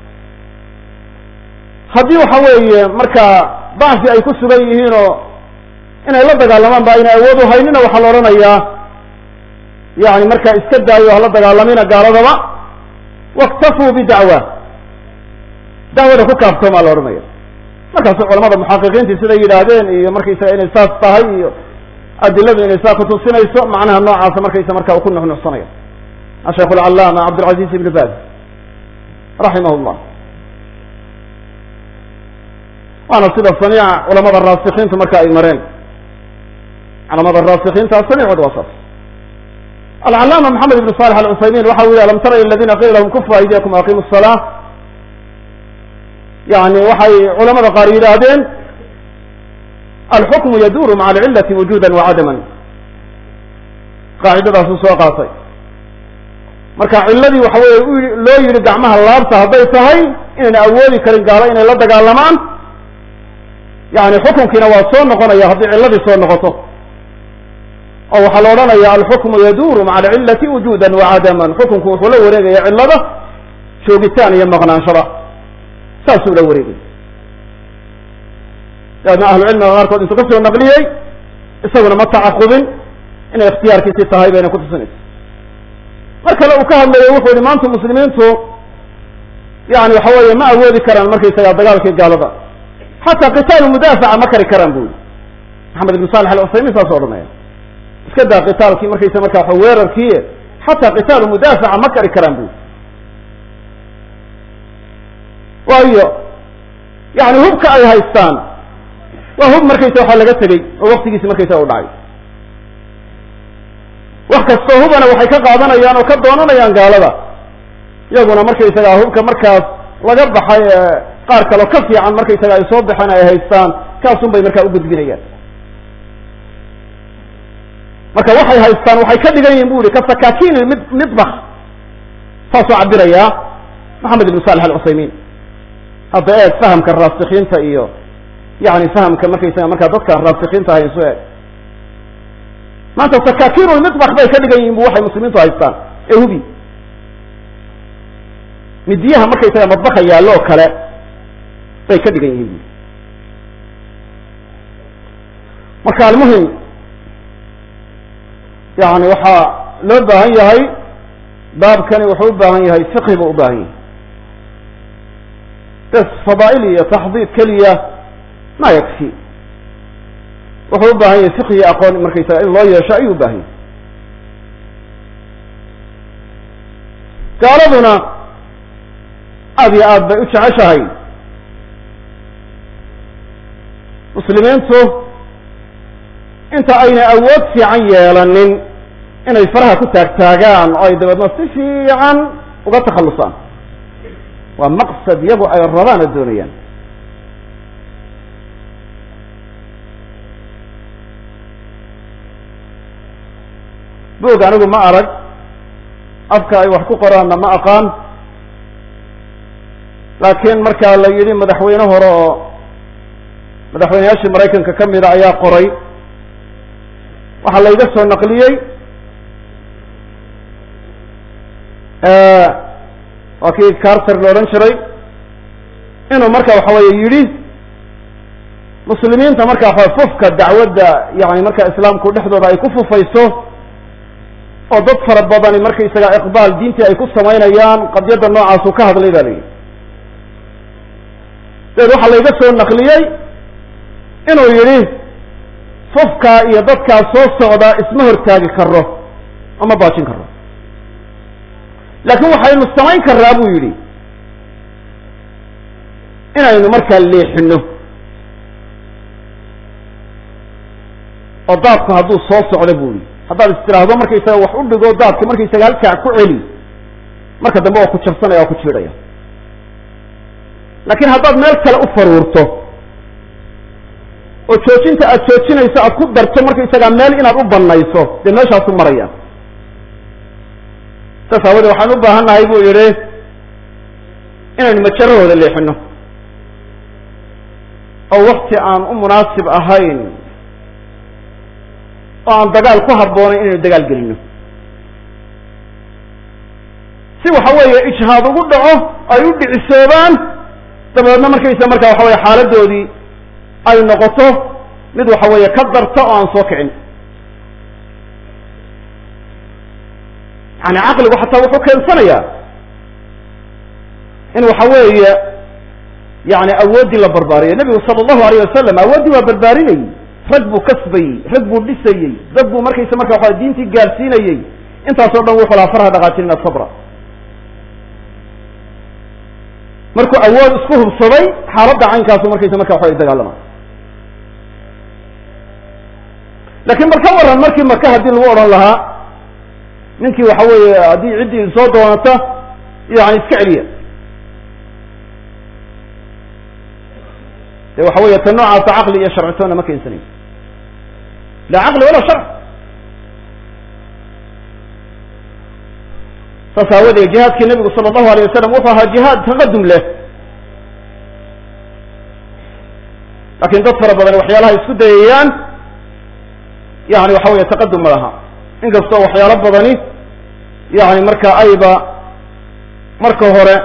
haddii waxa weeye markaa bacsi ay ku sugan yihiin oo inay la dagaalamaan ba aynay awood u haynina waxaa la odhanayaa yani markaa iska daayo hala dagaalamina gaaladaba waktafuu bidacwa dacwada ku kaaftoomaa la odhanaya markaasu culamada muxaqiqiintii siday yidhaahdeen iyo markaysaga inay saas tahay iyo adiladu inay saa kutusinayso macnaha noocaasa markaysa markaa uu ku nuxnuxsanayo asheikh alcalaama cabdilcaziz ibn baz raximah llah waana sida samiica culamada raasikiintu marka ay mareen culamada raasikiinta samiicooda waa saas alcalaama maxamed ibn salix alcuthaymin waxa u yihi alam tara iladina qila lahum kufu aydiyakum aqimu الsalaa yani waxay culamada qaar yidhaahdeen alxukmu yaduru maca alcilati wujuda wacadaman qaacidadaasuu soo qaatay marka ciladii waxa weye loo yihi gacmaha laabta hadday tahay inayna awoodi karin gaalo inay la dagaalamaan yani xukunkiina waa soo noqonaya haddii ciladii soo noqoto oo waxaa la odhanaya alxukmu yaduru maca alcilati wujuda wacadaman xukunku wuxuu la wareegaya cilada joogitaan iyo maqnaanshada saasuu la wareegay dabeedna ahlucilmiga qaarkood intuu ka soo naqliyey isaguna ma tacaqubin inay ikhtiyaarkiisii tahay bayna kutusinaysa mar kale uu ka hadlayo wuxuu yihi maanta muslimiintu yani waxa weeye ma awoodi karaan markaysaga dagaalkii gaalada xataa qitaalu mudaafaca ma kari karaan bu yihi maxamed ibn salix alcuthaymin saas o odhanaya iska daa qitaalkii markaysa marka wa weerarkii xataa qitaalu mudaafaca ma kari karaan bu yihi waayo yani hubka ay haystaan waa hub markaysa waxaa laga tegey oo waktigiisi markaysa u dhacay wax kastoo hubana waxay ka qaadanayaan oo ka doonanayaan gaalada iyaguna markaysaga hubka markaas laga baxay qaar kaleo ka fiican markaysaga ay soo baxeen ay haystaan kaasun bay markaa u gudbinayaan marka waxay haystaan waxay ka dhigan yihin bu yihi kasakaakin mid midbak saasoo cabirayaa maxamed ibn salix alcuthaymin hadda eeg fahamka raasikiinta iyo yani fahamka markaysaga markaa dadka raasikiinta ahayn su eeg maanta sakaakiinul midbak bay ka dhigan yihin bu waxay muslimiintu haystaan ee hubi midiyaha markaysaga madbaka yaallo oo kale bay ka dhigan yihin bu marka almuhim yani waxaa loo baahan yahay baabkani wuxuu u baahan yahay fiqhi buu u baahan yahay bes fadaa'il iyo taxdiid keliya ma yakfi wuxuu u baahan yahay fiqhi iyo aqoon markaysaga in loo yeesho ayuu u baahan yahay gaaladuna aada iyo aad bay u jeceshahay muslimiintu inta ayna awood fiican yeelanin inay faraha ku taagtaagaan oo ay dabeedna si fiican uga takhallusaan waa maqsad iyagu ay rabaan oo doonayaan boog anigu ma arag afka ay wax ku qoraanna ma aqaan laakiin markaa la yidhi madaxweyne hore oo madaxweyneyaashii maraykanka ka mida ayaa qoray waxaa layga soo naqliyey waa kii carter la odhan jiray inuu marka waxa weeye yidhi muslimiinta markaa fufka dacwadda yani markaa islaamku dhexdooda ay ku fufayso oo dad fara badani markaysaga iqbaal diintii ay ku samaynayaan qadiyadda noocaasuu ka hadlay ba layidhi deed waxaa layga soo naqliyey inuu yidhi fufkaa iyo dadkaa soo socda isma hortaagi karo ama baajin karo laakiin waxaynu samayn karaa buu yidhi inaynu markaa leexino oo daadku hadduu soo socdo buu yidhi haddaad istiraahdo markaysaga wax u dhigo daadka markaysaga halkaa ku celi marka dambe waa ku jabsanaya waa ku jiidhaya laakiin haddaad meel kale u faruurto oo joojinta aad joojinayso aad ku darto markaysagaa meel inaad u banayso dee meeshaasu maraya saas aawadee waxaan u baahan nahay buu yidhi inaynu majarahooda leexino oo wakti aan u munaasib ahayn oo aan dagaal ku habboonayn inaynu dagaal gelino si waxa weeye ijhaad ugu dhaco ay u dhicisoobaan dabeedna markaysa markaa waxa weye xaaladoodii ay noqoto mid waxa weeye ka darta oo aan soo kicin yani caqligu xataa wuxuu keensanayaa in waxa weeye yani awooddii la barbaariyo nebigu sala allahu alayh wasalam awooddii waa barbaarinayey rag buu kasbayey rag buu dhisayey dad buu markaysa marka waxa diintii gaadhsiinayey intaasoo dhan wuxuu lahaa farha dhaqaajinina sabra markuu awood isku hubsaday xaaladda caynkaasu markaysa marka waxa dagaalama laakiin marka waran markii maka haddii lagu odhan lahaa ninkii waxa weeye haddii ciddii soo doonata yani iska celiya de waxa weeye ta noocaasa caqli iyo sharcitoona ma keensanayo la caqli walaa sharc saas aawadeed jihaadkii nabigu sala allahu alayh wasalam wuxuu ahaa jihaad taqadum leh laakiin dad fara badan waxyaalaha isku dayayaan yani waxa weeye taqadum ma laha inkastoo waxyaalo badani yani marka ayba marka hore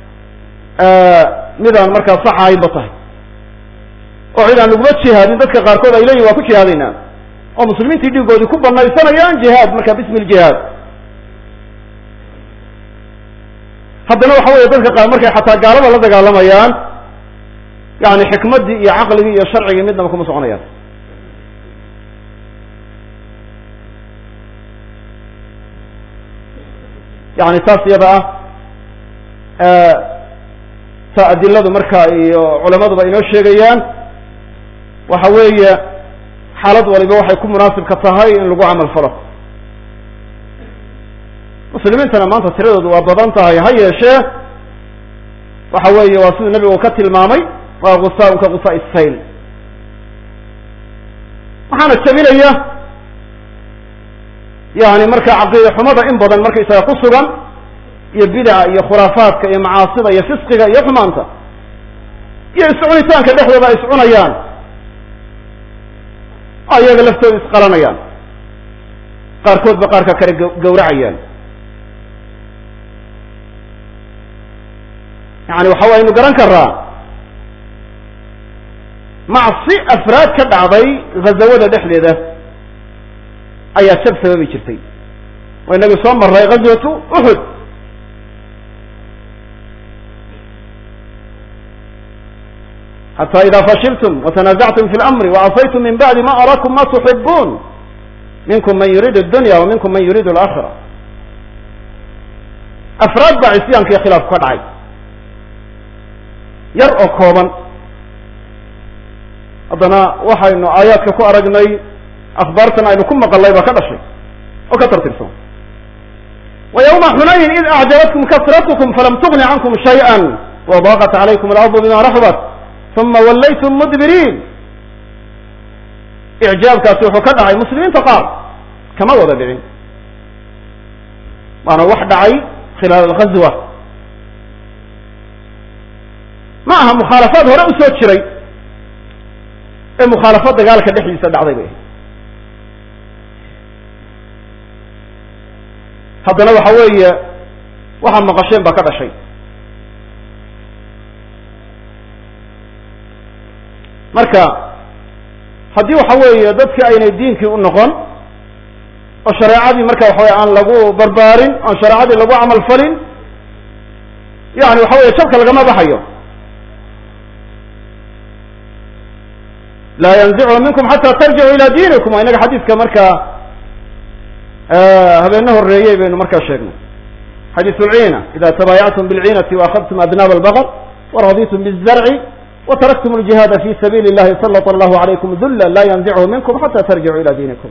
midaan markaa sax ahaynba tahay oo cid aan laguma jihaadin dadka qaarkood ay leeyihin waa ku jihaadaynaa oo muslimiintii dhiigoodii ku banaysanayaan jihaad marka bismi ljihaad haddana waxa weeye dadka qaar markay xataa gaalada la dagaalamayaan yani xikmaddii iyo caqligii iyo sharcigii midnaba kuma soconayaan yani taas iyada ah ta adiladu marka iyo culamaduba inoo sheegayaan waxa weeye xaalad waliba waxay ku munaasibka tahay in lagu camal falo muslimiintana maanta tiradoodu waa badan tahay ha yeeshee waxa weeye waa siduu nebigu ka tilmaamay waa gusaun ka gusaa isayl waxaana jabinaya yani marka caqiida xumada in badan markaysaga ku sugan iyo bidaca iyo khuraafaadka iyo macaasida iyo fisqiga iyo xumaanta iyo iscunitaanka dhexdooda ay iscunayaan ayaga laftooda isqalanayaan qaarkoodba qaarka kale gawracayaan yani waxa waynu garan karaa macsi afraad ka dhacday ghazawada dhexdeeda ayaa jab sababi jirtay waa inagii soo maray ghazwatu uxud حتى إذا فشلتم وتنازعتم في الأمر وعصيتم من بعد ما أراكم ما تحبون منكم من يريد الدنيا ومنكم من يريد الآخرة أفراد بعثيان في خلاف قدعي يرأى كوبا أضنا وحي إنه آيات كفو أرقني أخبارتنا إنه كم قليبا كذا شيء وكثر ترسون ويوم حنين إذ أعجبتكم كثرتكم فلم تغن عنكم شيئا وضاقت عليكم الأرض بما رحبت ثم وليتم مدبرين إعجاب كاسوح كدعي مسلمين فقال كما وضبعين وأنا واحد عي خلال الغزوة معها مخالفات هنا أسوات شري المخالفات قال كدحي يسد عضي هذا نوع حوية وحن مقاشين بكذا شيء marka haddii waxa weeye dadki aynay diinkii u noqon oo shareecadii marka waxa weye aan lagu barbaarin oon shareecadii lagu camal falin yani waxa weye jabka lagama baxayo laa yanzichu minkum xata tarjicu ila diinikum waa inaga xadiiska markaa habeena horeeyey baynu markaa sheegnay xadiiث اlciina ida tabaayactum bاlciinati waakadtum adnaab اlbaqr waraditum bالzarci وتركتم الجهاد في سبيل الله سلط الله عليكم ذلا لا ينزعه منكم حتى ترجعوا إلى دينكم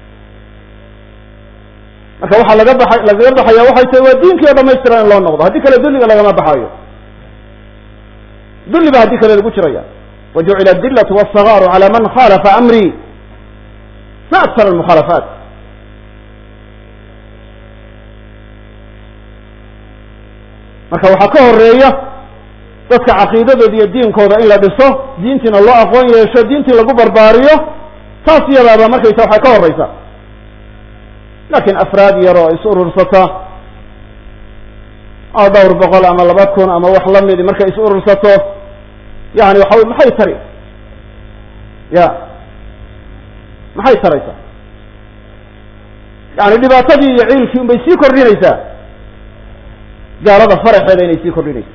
marka waxa laga baxay laga baxaya waxay tahay waa diinka dhamaystiran loo noqdo hadii kale dulliga lagama baxayo dulliga hadii kale lagu jiraya وجعل الذلة والصغار على من خالف أمري ما أكثر المخالفات marka waxa ka horeeya dadka caqiidadooda iyo diinkooda in la dhiso diintiina loo aqoon yeesho diintii lagu barbaariyo taas iyadaaba markaysa waxay ka horeysa laakiin afraad yar oo is urursata oo dhowr boqol ama laba kun ama wax lamidi markay is urursato yani waxa maxay tari ya maxay taraysaa yani dhibaatadii iyo ciilkii un bay sii kordhinaysaa gaalada faraxeeda inay sii kordhinaysa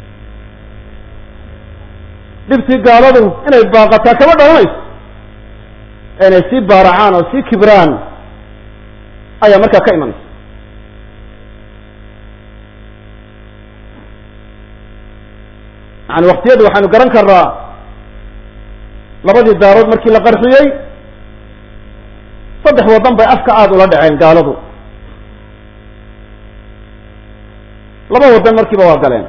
dhibtii gaaladu inay baaqataa kama dhalanayso inay sii baaracaan oo sii kibraan ayaa markaa ka imanaysa yani waktiyada waxaanu garan karnaa labadii daarood markii la qarxiyey saddex waddan bay afka aada ula dhaceen gaaladu laba waddan markiiba waa galeen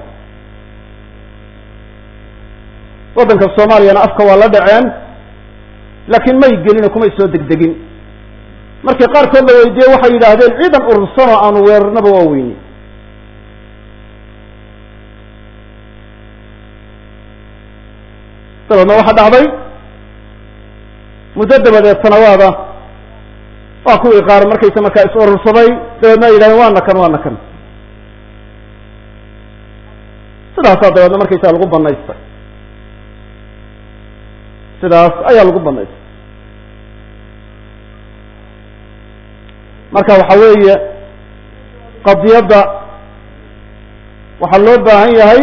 waddanka soomaaliyana afka waa la dhaceen laakiin may gelin oo kumay soo degdegin markii qaarkood la weydiiyey waxay yidhaahdeen ciidan urursan oo aanu weerarnaba waa weyni dabeedna waxa dhacday muddo dabadeed sanawaada waa kuwii qaar markaysa markaa is urursaday dabeedna ay yidhahdeen waa nakan waa nakan sidaasaa dabeedna markaysaa lagu banaystay sidaas ayaa lagu banaystay marka waxa weeye qadiyadda waxaa loo baahan yahay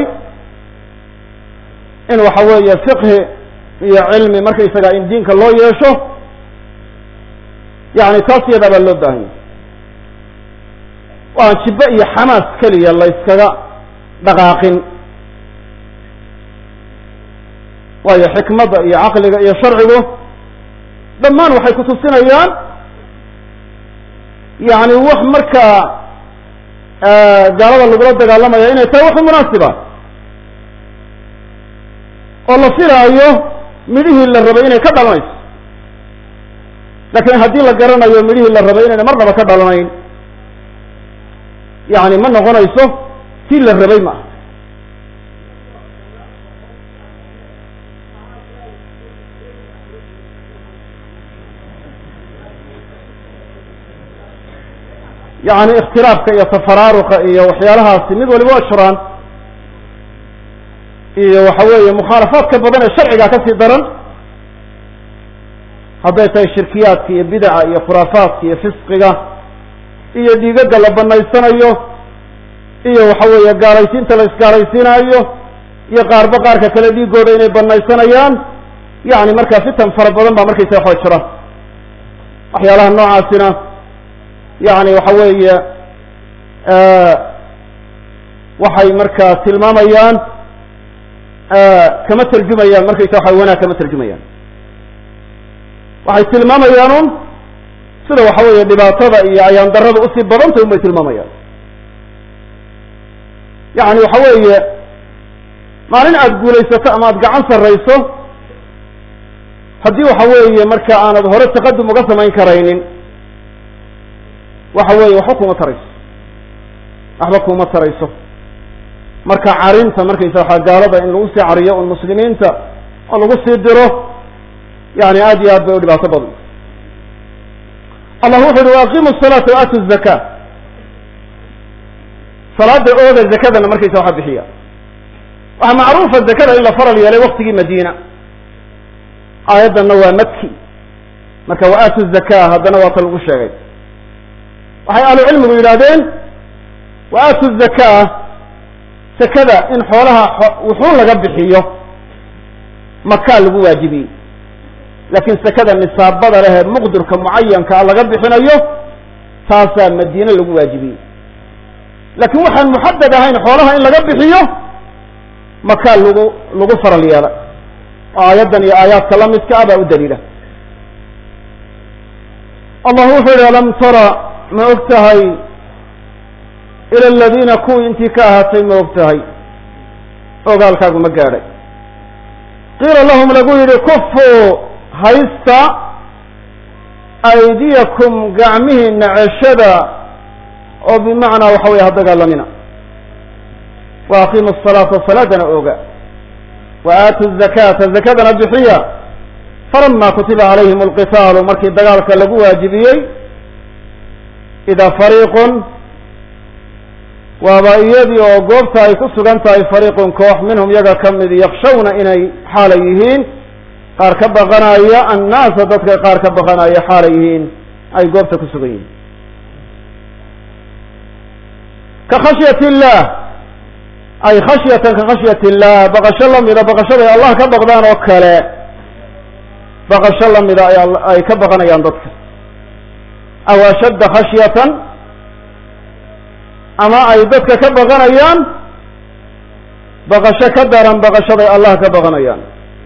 in waxa weeye fiqhi iyo cilmi markaysaga in diinka loo yeesho yani taas yadaa baa loo baahan yahay waan jibbe iyo xamaas keliya la yskaga dhaqaaqin waayo xikmadda iyo caqliga iyo sharcigu dhammaan waxay kutusinayaan yani wax markaa gaalada lagula dagaalamaya inay tahay wax munaasiba oo la filaayo midhihii la rabay inay ka dhalanayso laakiin haddii la garanayo midhihii la rabay inayna marnaba ka dhalanayn yani ma noqonayso tii la rabay ma aha yani ikhtilaafka iyo tafaraaruqa iyo waxyaalahaasi mid waliba waa jiraan iyo waxa weeye mukhaalafaadka badan ee sharciga kasii daran hadday tahay shirkiyaadka iyo bidaca iyo khuraafaadka iyo fisqiga iyo dhiigaga la banaysanayo iyo waxa weeye gaalaysiinta la isgaalaysiinayo iyo qaarba qaarka kale dhiigooda inay banaysanayaan yani markaa fitan fara badan baa markaysa waxaa jira waxyaalaha noocaasina yani waxa weeye waxay markaa tilmaamayaan kama tarjumayaan markaysa waxa wanaag kama tarjumayaan waxay tilmaamayaan un sida waxa weeye dhibaatada iyo ayaan darada usii badantay un bay tilmaamayaan yani waxa weeye maalin aada guulaysato ama aada gacan sarrayso haddii waxa weeye marka aanad hore taqadum uga samayn karaynin waxa weeye waxba kuma tarayso waxba kuma tarayso marka carinta markaysa waxaa gaalada in lagu sii cariyo un muslimiinta oo lagu sii diro yani aad iyo aad bay u dhibaato badan allah wuxu uhi waaqimu الsalata waatu الzaka salaada ooga zakadana markaysa waxa bixiya waxaa macruufa zakada in la faral yeelay waktigii madiina aayaddanna waa maki marka wa aatu zakaa haddana waa ta lagu sheegay waxay ahlu cilmigu yidhaahdeen wa aatu zakaa sakada in xoolaha wuxuu laga bixiyo makaa lagu waajibiyey laakiin sakada nisaabada leh ee muqdirka mucayankaa laga bixinayo taasaa madiine lagu waajibiyey laakiin waxaan muxadad ahayn xoolaha in laga bixiyo makaa lagu lagu faral yeelay oo aayaddan iyo aayaadka la midka ah baa u daliila allah wuxuu yihi alam tara ma og tahay ila aladiina kuwii intii ka ahaatay ma og tahay ogaalkaagu ma gaadhay qiila lahum lagu yidhi kufuu haysta aydiyakum gacmihiina ceshada oo bimacnaa waxa weye ha dagaalamina wa aqiimu asalaata salaadana oga wa aatu zakata zakadana bixiya falama kutiba calayhim alqitaalu markii dagaalka lagu waajibiyey idaa fariiqun waaba iyadii oo goobta ay ku sugan tahay fariiqun koox minhum yaga ka mid yakshawna inay xaalay yihiin qaar ka baqanaya annaasa dadka qaar ka baqanaya xaalay yihiin ay goobta ku sugan yihiin ka khashyat illah ay khashyatan ka khashyat illah baqasho lamida baqashaday allah ka baqdaan oo kale baqasho lamida ay ka baqanayaan dadka aw ashadda khashyatan ama ay dadka ka baqanayaan baqasho ka daran baqashaday allah ka baqanayaan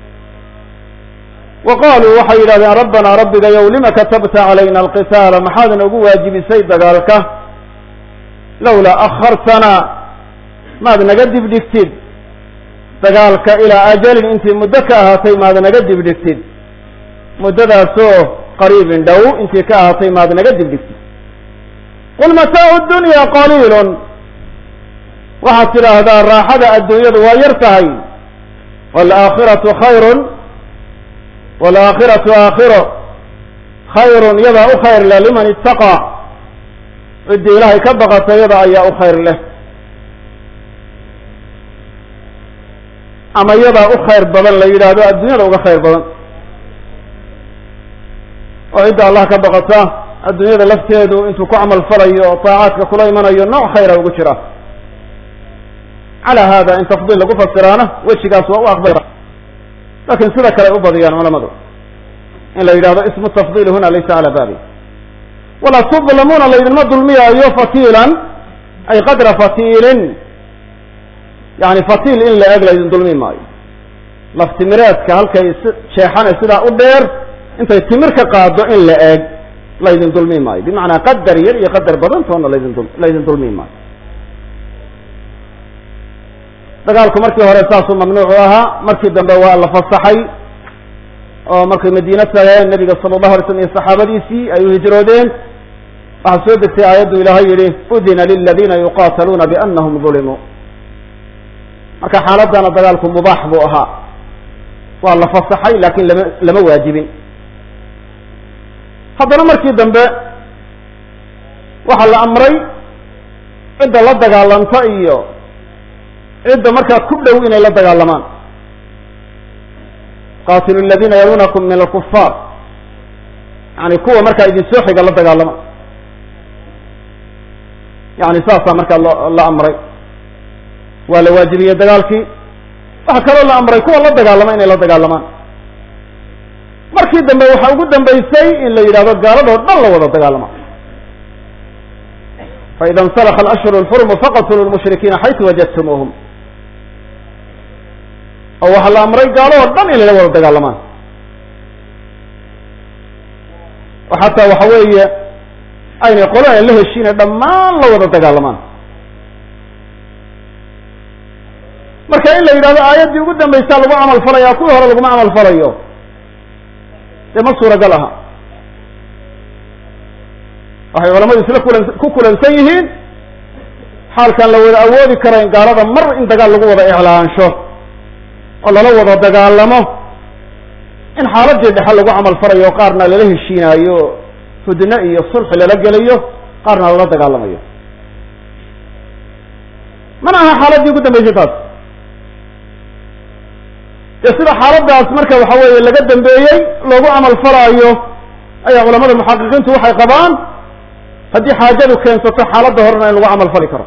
wa qaaluu waxay yidhahdeen rabbanaa rabbigayow lima katabta calayna alqitaala maxaad noogu waajibisay dagaalka lawlaa akhartana maad naga dibdhigtid dagaalka ilaa ajalin intii muddo ka ahaatay maad naga dibdhigtid muddadaasoo qariibin dhow intii ka ahaatay maad naga dibdhigtid qul mataacu dunya qaliilun waxaad tidhaahdaa raaxada adduunyadu waa yar tahay waalaakhiratu khayrun waalaakhiratu aakhiro khayrun yadaa u khayr leh liman ittaqaa ciddii ilaahay ka baqata yada ayaa u khayr leh ama yadaa u khayr badan la yidhaahdo adduunyada uga khayr badan oo cidda allah ka baqata adduunyada lafteedu intuu ku camal falayo oo taacaadka kula imanayo nooc khayra ugu jira calaa hada in tafdiil lagu fasiraana wejigaas waa u aqbala lakin sida kale ay u badiyaan culamadu in la yidhahdo ismu tafdiil huna laysa cala baabi walaa tudlamuuna laydinma dulmiyaayo fatiilan ay qadra fatiilin yani fatiil in la eg laydin dulmi maayo laftimireedka halkay jeexane sidaa u dheer intay timir ka qaado in la eg laydin dulmi maayo bimacnaa qadar yar iyo qadar badan toona laydin laydin dulmi maayo dagaalku markii hore saasuu mamnuucu ahaa markii dambe waa la fasaxay oo markay madiina tageen nebiga sala allahu alay slam iyo saxaabadiisii ay u hijroodeen waxaa soo degtay aayaddu ilaahay yihi udina liladiina yuqaataluuna biannahum dulimuu marka xaaladana dagaalku mubaax buu ahaa waa la fasaxay laakin lama lama waajibin haddana markii dambe waxaa la amray cidda la dagaalanta iyo cidda markaa ku dhow inay la dagaalamaan qaatilu aladiina yaluunakum min alkufaar yani kuwa markaa idin soo xiga la dagaalama yani saasaa markaa lo la amray waa la waajibiyey dagaalkii waxaa kaloo la amray kuwa la dagaalama inay la dagaalamaan markii dambe waxaa ugu dambaysay in la yidhahdo gaaladoo dhan la wada dagaalama faida insalakha alashhuru alxurumu faqatuluu lmushrikiina xaytu wajadtumuuhum oo waxaa la amray gaaloo dhan inay la wada dagaalamaan oo xataa waxa weeye aynay qolo aan la heshiine dhammaan la wada dagaalamaan marka in la yidhahdo aayaddii ugu dambaysaa lagu camal falaya kuwii hore laguma camal falayo dee ma suuragal aha waxay culamadu isla kulan ku kulansan yihiin xaalkaan la wada awoodi karayn gaalada mar in dagaal lagu wada iclaansho oo lala wada dagaalamo in xaaladii dhexe lagu camal falayo qaarna lala heshiinaayo hudne iyo sulxi lala gelayo qaarna lala dagaalamayo mana aha xaaladii ugu dambaysay taas dee sida xaaladaas marka waxa weeye laga dambeeyey loogu camal falaayo ayaa culamada muxaqiqiintu waxay qabaan haddii xaajadu keensato xaaladda horena in lagu camal fali karo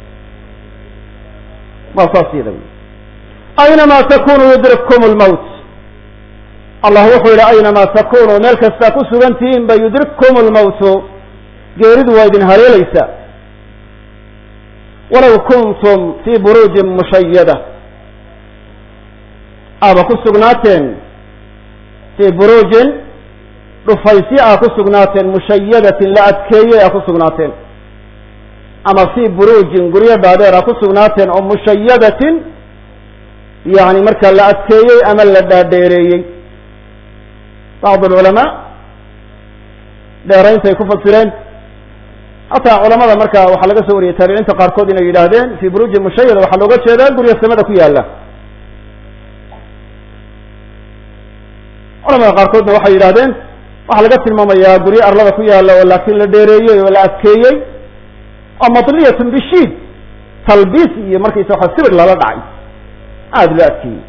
waa saas yada aynamaa takunu yudrikkum lmawt allah wuxuu yihi aynamaa takunu meel kastaa ku sugan tihiin ba yudrikkum lmawtu geeridu waa idin haleelaysaa walaw kuntum fii buruujin mushayada aba ku sugnaateen fii buruujin dhufaysyo aa ku sugnaateen mushayadatin la adkeeyey aa ku sugnaateen ama fii buruujin guryo dhaadheer aa ku sugnaateen oo mushayadatin yani markaa la adkeeyey ama la dhaadheereeyey bacd alculamaa dheerayntay ku fasireen hataa culamada marka waxaa laga soo wariyey taabiciinta qaarkood inay yidhaahdeen fii buruujin mushayada waxaa looga jeedaa guryo samada ku yaala culamada qaarkoodna waxay yidhahdeen waxaa laga tilmaamayaa guryo arlada ku yaala oo laakiin la dheereeyey oo la adkeeyey oo matliyatun bishiid talbiis iyo markaysa waxa sibir lala dhacay aada loo adkeeyey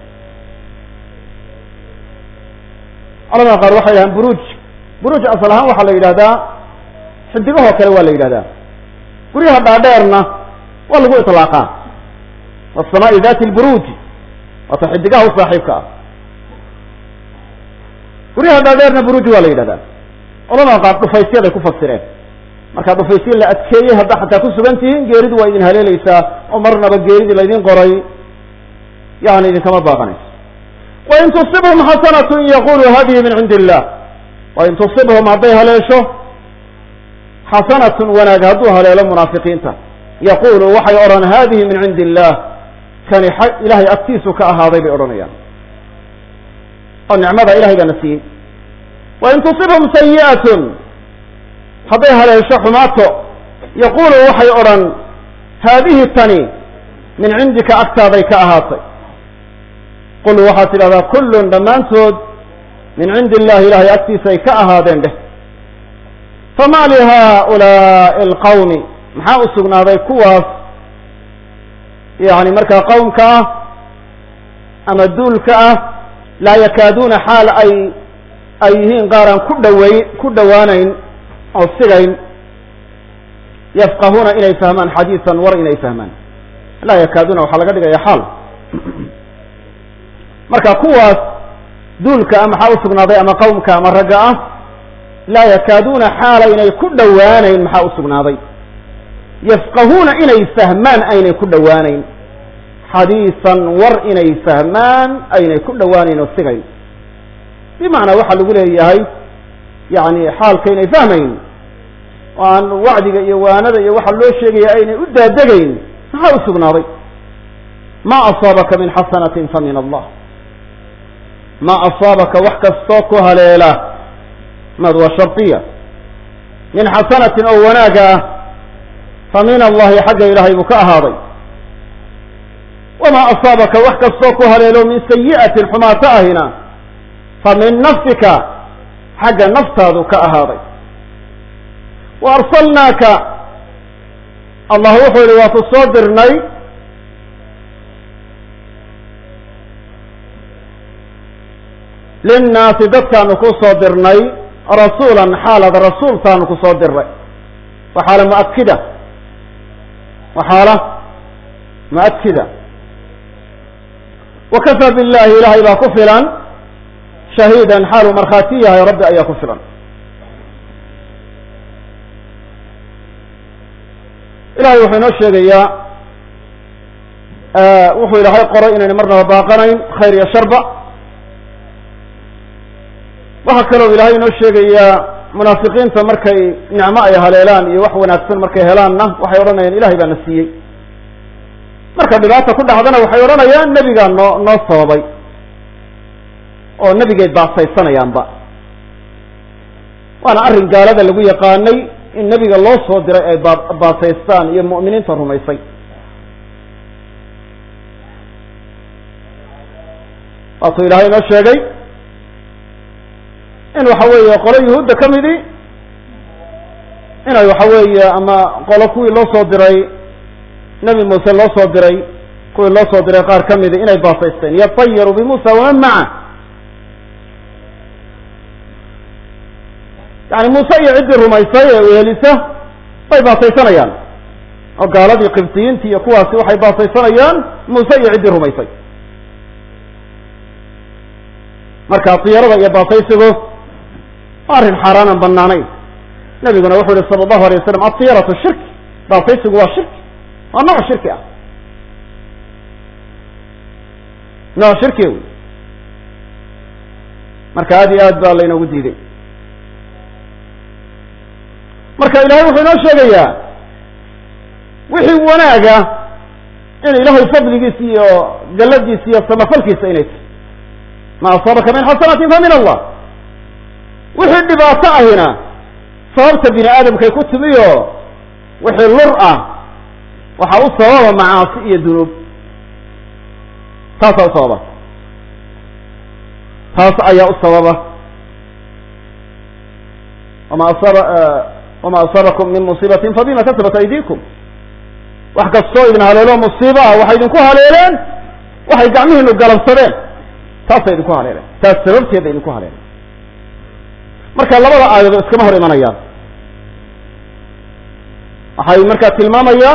culamada qaar waxay yidhahdeen buruuj buruuj asal ahaan waxaa la yidhahdaa xidigahoo kale waa la yidhahdaa guryaha dhaadheerna waa lagu iطlaaqaa wasamaa'i dati lburuuj waata xidigaha u saaxiibka ah guryaha dhaadheerna buruuj waa la yidhahdaa culamada qaar dhufaysyaday ku fasireen markaa dhufaysya la adkeeyey haddaa xataa ku sugan tihiin geeridu waa idin haleelaysaa oo marnaba geeridii laydin qoray yani idinkama baaqanayso wain tusibhum xasanatu yaqulu hadihi min cindi illah wain tusibhum hadday haleesho xasanatun wanaag hadduu haleelo munaafiqiinta yaqulu waxay odhan hadihi min cindi illah kani ilahay agtiisu ka ahaaday bay odhanayaan oo nicmada ilahay baana siiyey wain tusibhum sayi'atun hadday haleesho xumaato yaqulu waxay odhan haadihi tani min cindika agtaaday ka ahaatay qul waxaad tidhahdaa kullun dhammaantood min cindi illahi ilahay agtiisay ka ahaadeen dheh fama lihaulaai alqawmi maxaa u sugnaaday kuwaas yani markaa qowmka ah ama duulka ah laa yakaaduuna xaal ay ay yihiin qaaraan ku dhawey ku dhowaanayn oo sigayn yafqahuuna inay fahmaan xadiisan war inay fahmaan laa yakaaduuna waxaa laga dhigaya xaal marka kuwaas duulka ah maxaa u sugnaaday ama qowmka ama ragga ah laa yakaaduuna xaala inay ku dhowaanayn maxaa u sugnaaday yafqahuuna inay fahmaan aynay ku dhowaanayn xadiisan war inay fahmaan aynay ku dhowaanayn oo sigayn bimacnaa waxaa lagu leeyahay yani xaalka inay fahmayn oo aan wacdiga iyo waanada iyo waxa loo sheegaya aynay u daadegayn maxaa u sugnaaday ma asaabaka min xasanatin fa min allah ma asaabaka wax kastoo ku haleela mad waa shardiya min xasanatin oo wanaaga ah fa min allahi xagga ilaahay buu ka ahaaday wamaa asaabaka wax kastoo ku haleelo min sayi'atin xumaato ahina fa min nafsika xagga naftaadu ka ahaaday wa arsalnaaka allah wuxuu yihi waa ku soo dirnay linnaasi dadkaanu ku soo dirnay rasuulan xaalada rasuultaanu ku soo dirnay wa xaala muakida wa xaala muakida wakafaa billahi ilahay baa ku filan shahiidan xaaluu markhaati yahay rabbi ayaa ku filan ilahay wuxuu inoo sheegayaa wuxuu ilaahay qoray inayna marnaba baaqanayn khayr iyo sharba waxaa kaloo ilaahay inoo sheegayaa munaafiqiinta markay nicmo ay haleelaan iyo wax wanaagsan markay helaanna waxay odhanayaan ilahay baana siiyey marka dhibaata ku dhacdana waxay odhanayaan nebigaa noo noo sababay oo nebigay baasaysanayaanba waana arrin gaalada lagu yaqaanay in nebiga loo soo diray ay ba baasaystaan iyo mu'miniinta rumaysay waatuu ilaahay inoo sheegay in waxa weeye qolo yuhuudda ka midi inay waxa weeye ama qolo kuwii loo soo diray nebi muuse loo soo diray kuwii loo soo diray qaar ka mida inay baasaysteen yatayaru bimuusa waman maca yani muuse iyo ciddii rumaysay ee wehelisa bay baasaysanayaan oo gaaladii qibtiyiintii iyo kuwaasi waxay baasaysanayaan muuse iyo ciddii rumaysay marka tiyarada iyo baasaysigu waa arrin xaaraanan banaanayn nabiguna wuxuu yihi sala allahu alay wasalam atiyaratu shirki baasaysigu waa shirki waa nooc shirki ah nooc shirki wey marka aad iyo aad baa laynoogu diiday marka ilahay wuxuu inoo sheegayaa wixii wanaaga in ilahay fadligiisa iyo galladiisa iyo samafalkiisa inay tahay ma asaabaka min xasanatin fa min allah wixii dhibaato ahina sababta bini aadamkay ku timiyo wixii lur ah waxaa u sababa macaasi iyo dunuub taasaa u sababa taas ayaa u sababa wama asaba wama asaabakum min musiibatin fabima kasabat aydiikum wax kastoo idin haleelo musiibo ah waxay idinku haleeleen waxay gacmihiinu galabsadeen taasay idinku haleeleen taas sababteeda idinku haleeleen marka labada aayadood iskama hor imanayaan waxay markaa tilmaamayaan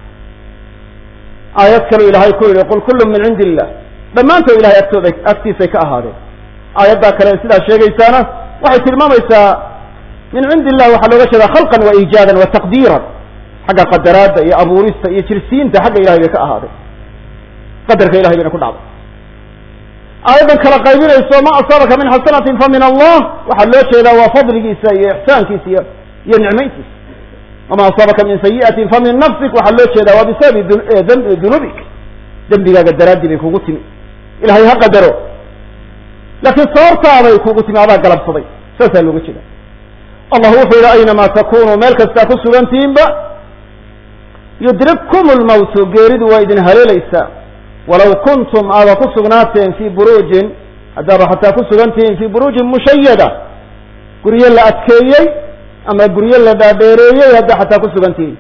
aayad kaloo ilaahay ku yihi qul kullu min cindi illah dhammaantood ilahay agtooda agtiisay ka ahaadeen aayaddaa kale sidaa sheegaysaana waxay tilmaamaysaa min cindi illah waxaa looga jeedaa khalqan wa iijaadan wa taqdiiran xagga qadaraadda iyo abuurista iyo jirsiinta xagga ilahay bay ka ahaadeen qadarka ilahay bayna ku dhacday aayaddan kala qaybinayso ma asaabaka min xasanatin fa min allah waxaa loo jeedaa waa fadligiisa iyo ixsaankiisa iyo iyo nicmayntiisa wama asaabaka min sayi'atin fa min nafsik waxaa loo jeedaa waa bisababi dunubik dembigaaga daraaddii bay kugu timi ilahay ha qadaro laakiin sababtaaday kugu timi adaa galabsaday saasaa looga jeeda allah wuxuu yihi aynamaa takunuu meel kastaa ku sugantihiinba yudrikkum lmawtu geeridu waa idin haleelaysaa walaw kuntum aada ku sugnaateen fii buruujin haddaaba xataa ku sugantihiin fii buruujin mushayada guryo la adkeeyey ama guryo la dhaadheereeyey haddaa xataa ku sugantihiin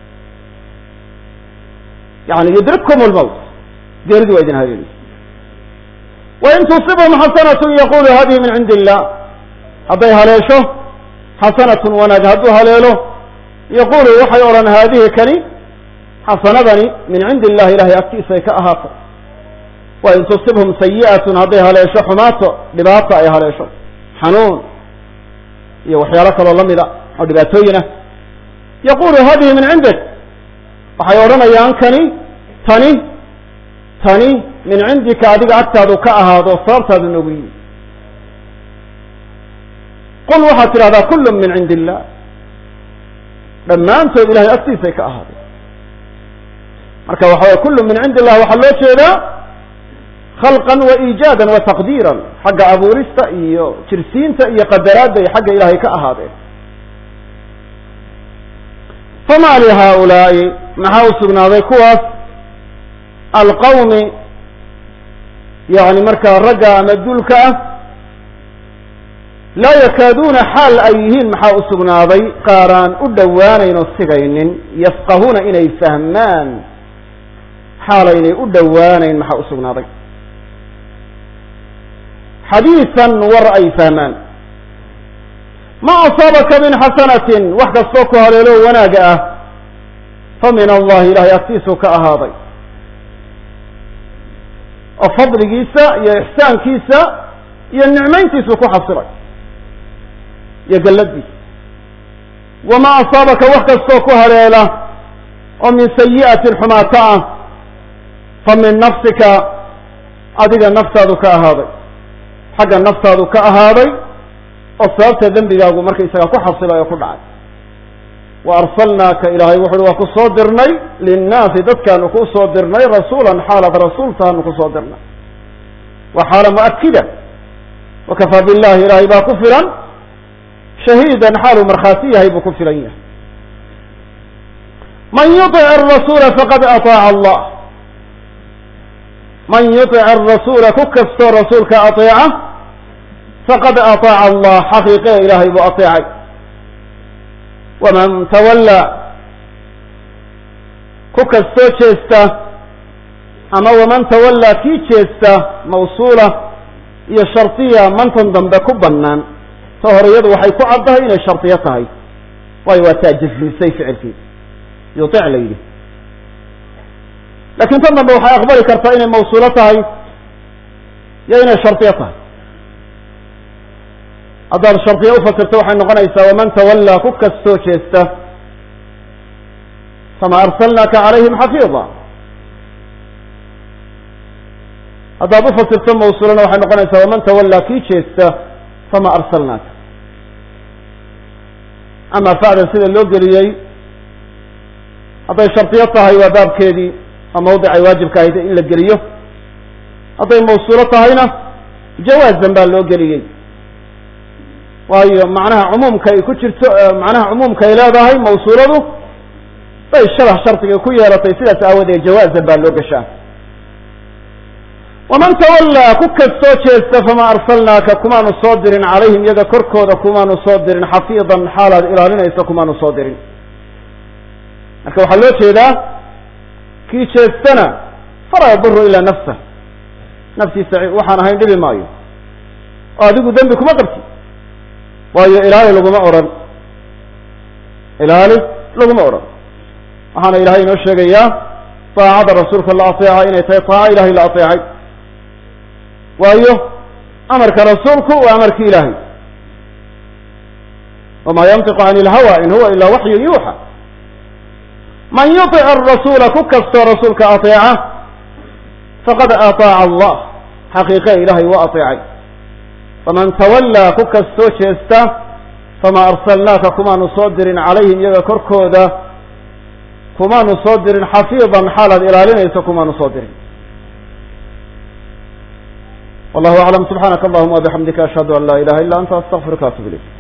yani yudrikkum lmawt geeridu waa idin haleelaysa wain tusibhum xasanatun yaqulu hadihi min cindi illah hadday haleesho xasanatun wanaag hadduu haleelo yaqulu waxay odhan haadihi kani xasanadani min cindi illahi ilahay agtiisay ka ahaatay wain tusibhum sayi'atun hadday haleesho xumaato dhibaata ay haleesho xanuun iyo waxyaalo kaloo lamida oo dhibaatooyin ah yaqulu hadihi min cindik waxay odhanayaan kani tani tani min cindika adiga agtaadu ka ahaado sababtaadu noogu yimi qul waxaad tidhahdaa kullu min cindi illah dhammaantood ilahay agtiisay ka ahaaday marka waxa way kullu min cindi illah waxaa loo jeedaa khalqan wa iijaadan wa taqdiiran xagga abuurista iyo jirsiinta iyo qadaraadda iyo xagga ilahay ka ahaadeen fama lihaaulaa'i maxaa u sugnaaday kuwaas alqawmi yani markaa ragga ama dulka ah laa yakaaduuna xaal ay yihiin maxaa u sugnaaday qaaraan u dhowaanayn oo sigaynin yafqahuuna inay fahmaan xaalaynay u dhowaanayn maxaa u sugnaaday xadiisan war ay fahmaan ma asaabaka min xasanatin wax kastoo ku haleelo wanaaga ah fa min allahi ilahay agtiisuu ka ahaaday oo fadligiisa iyo ixsaankiisa iyo nicmayntiisuu ku xasilay iyo galladiisa wamaa asaabaka wax kastoo ku haleela oo min sayi'atin xumaata ah fa min nafsika adiga naftaadu ka ahaaday xagga naftaadu ka ahaaday oo sababta dembigaagu markaysaga ku xasilay oo ku dhacay wa arsalnaaka ilaahay wuxu uhi waa ku soo dirnay linnaasi dadkaanu ku soo dirnay rasuulan xaalad rasuultaanu ku soo dirnay wa xaala mu'akida wakafaa billahi ilaahay baa ku filan shahiidan xaaluu markhaati yahay buu ku filan yahay man yuطic arasuula faqad aطaaca allah man yuطic arasuula ku kastoo rasuulka aطeeca faqad aطaaca allah xaqiiqe ilaahay buu aطeecay waman tawallaa ku kastoo jeesta ama waman tawallaa kii jeesta mawsuula iyo shardiya mantan dambe ku bannaan ta hore iyadu waxay ku caddahay inay shardiyo tahay waayo waa taa jasmisay ficilkii yutic la yidhi laakiin tan dambe waxay aqbali kartaa inay mawsuulo tahay iyo inay shardiyo tahay haddaad shardiyo ufasirto waxay noqonaysaa waman tawallaa ku kastoo jeesta fama arsalnaaka calayhim xafiida haddaad ufasirto mawsuulana waxay noqonaysaa waman tawallaa kii jeesta fama arsalnaaka ama facdan sida loo geliyey hadday shardiyo tahay waa baabkeedii waa mawdicay waajibka ahayd in la geliyo hadday mawsuulo tahayna jawaazan baa loo geliyey waayo macnaha cumuumka ay ku jirto macnaha cumuumka ay leedahay mawsuuladu bay shabax shardiga ku yeelatay sidaas aawadeed jawaazan baa loo gashaa waman tawallaa ku kastoo jeesta fama arsalnaaka kumaanu soo dirin calayhim iyaga korkooda kumaanu soo dirin xafiidan xaalaad ilaalinaysa kumaanu soo dirin marka waxaa loo jeedaa kii jeestana falaa yaduru ilaa nafsah naftiisa waxaan ahayn dhibi maayo oo adigu dembi kuma qabti waayo ilaali laguma odhan ilaali laguma odhan waxaana ilahay inoo sheegayaa daacada rasuulka la ateeca inay tahay taaca ilahay la ateecay waayo amarka rasuulku waa amarki ilaahay wamaa yantiqu can ilhawa in huwa ilaa waxyun yuuxa man yutic arasuula ku kastoo rasuulka ateeca faqad ataaca allah xaqiiqe ilahay waa ateecay faman tawallaa ku kastoo jeesta fama arsalnaaka kumaanu soo dirin calayhim iyaga korkooda kumaanu soo dirin xafiidan xaalaad ilaalinayso kumaanu soo dirin والله أعلم سبحانك اللهم وبحمدك أشهد أن لا إله إلا أنت أستغفرك وأتوب إليك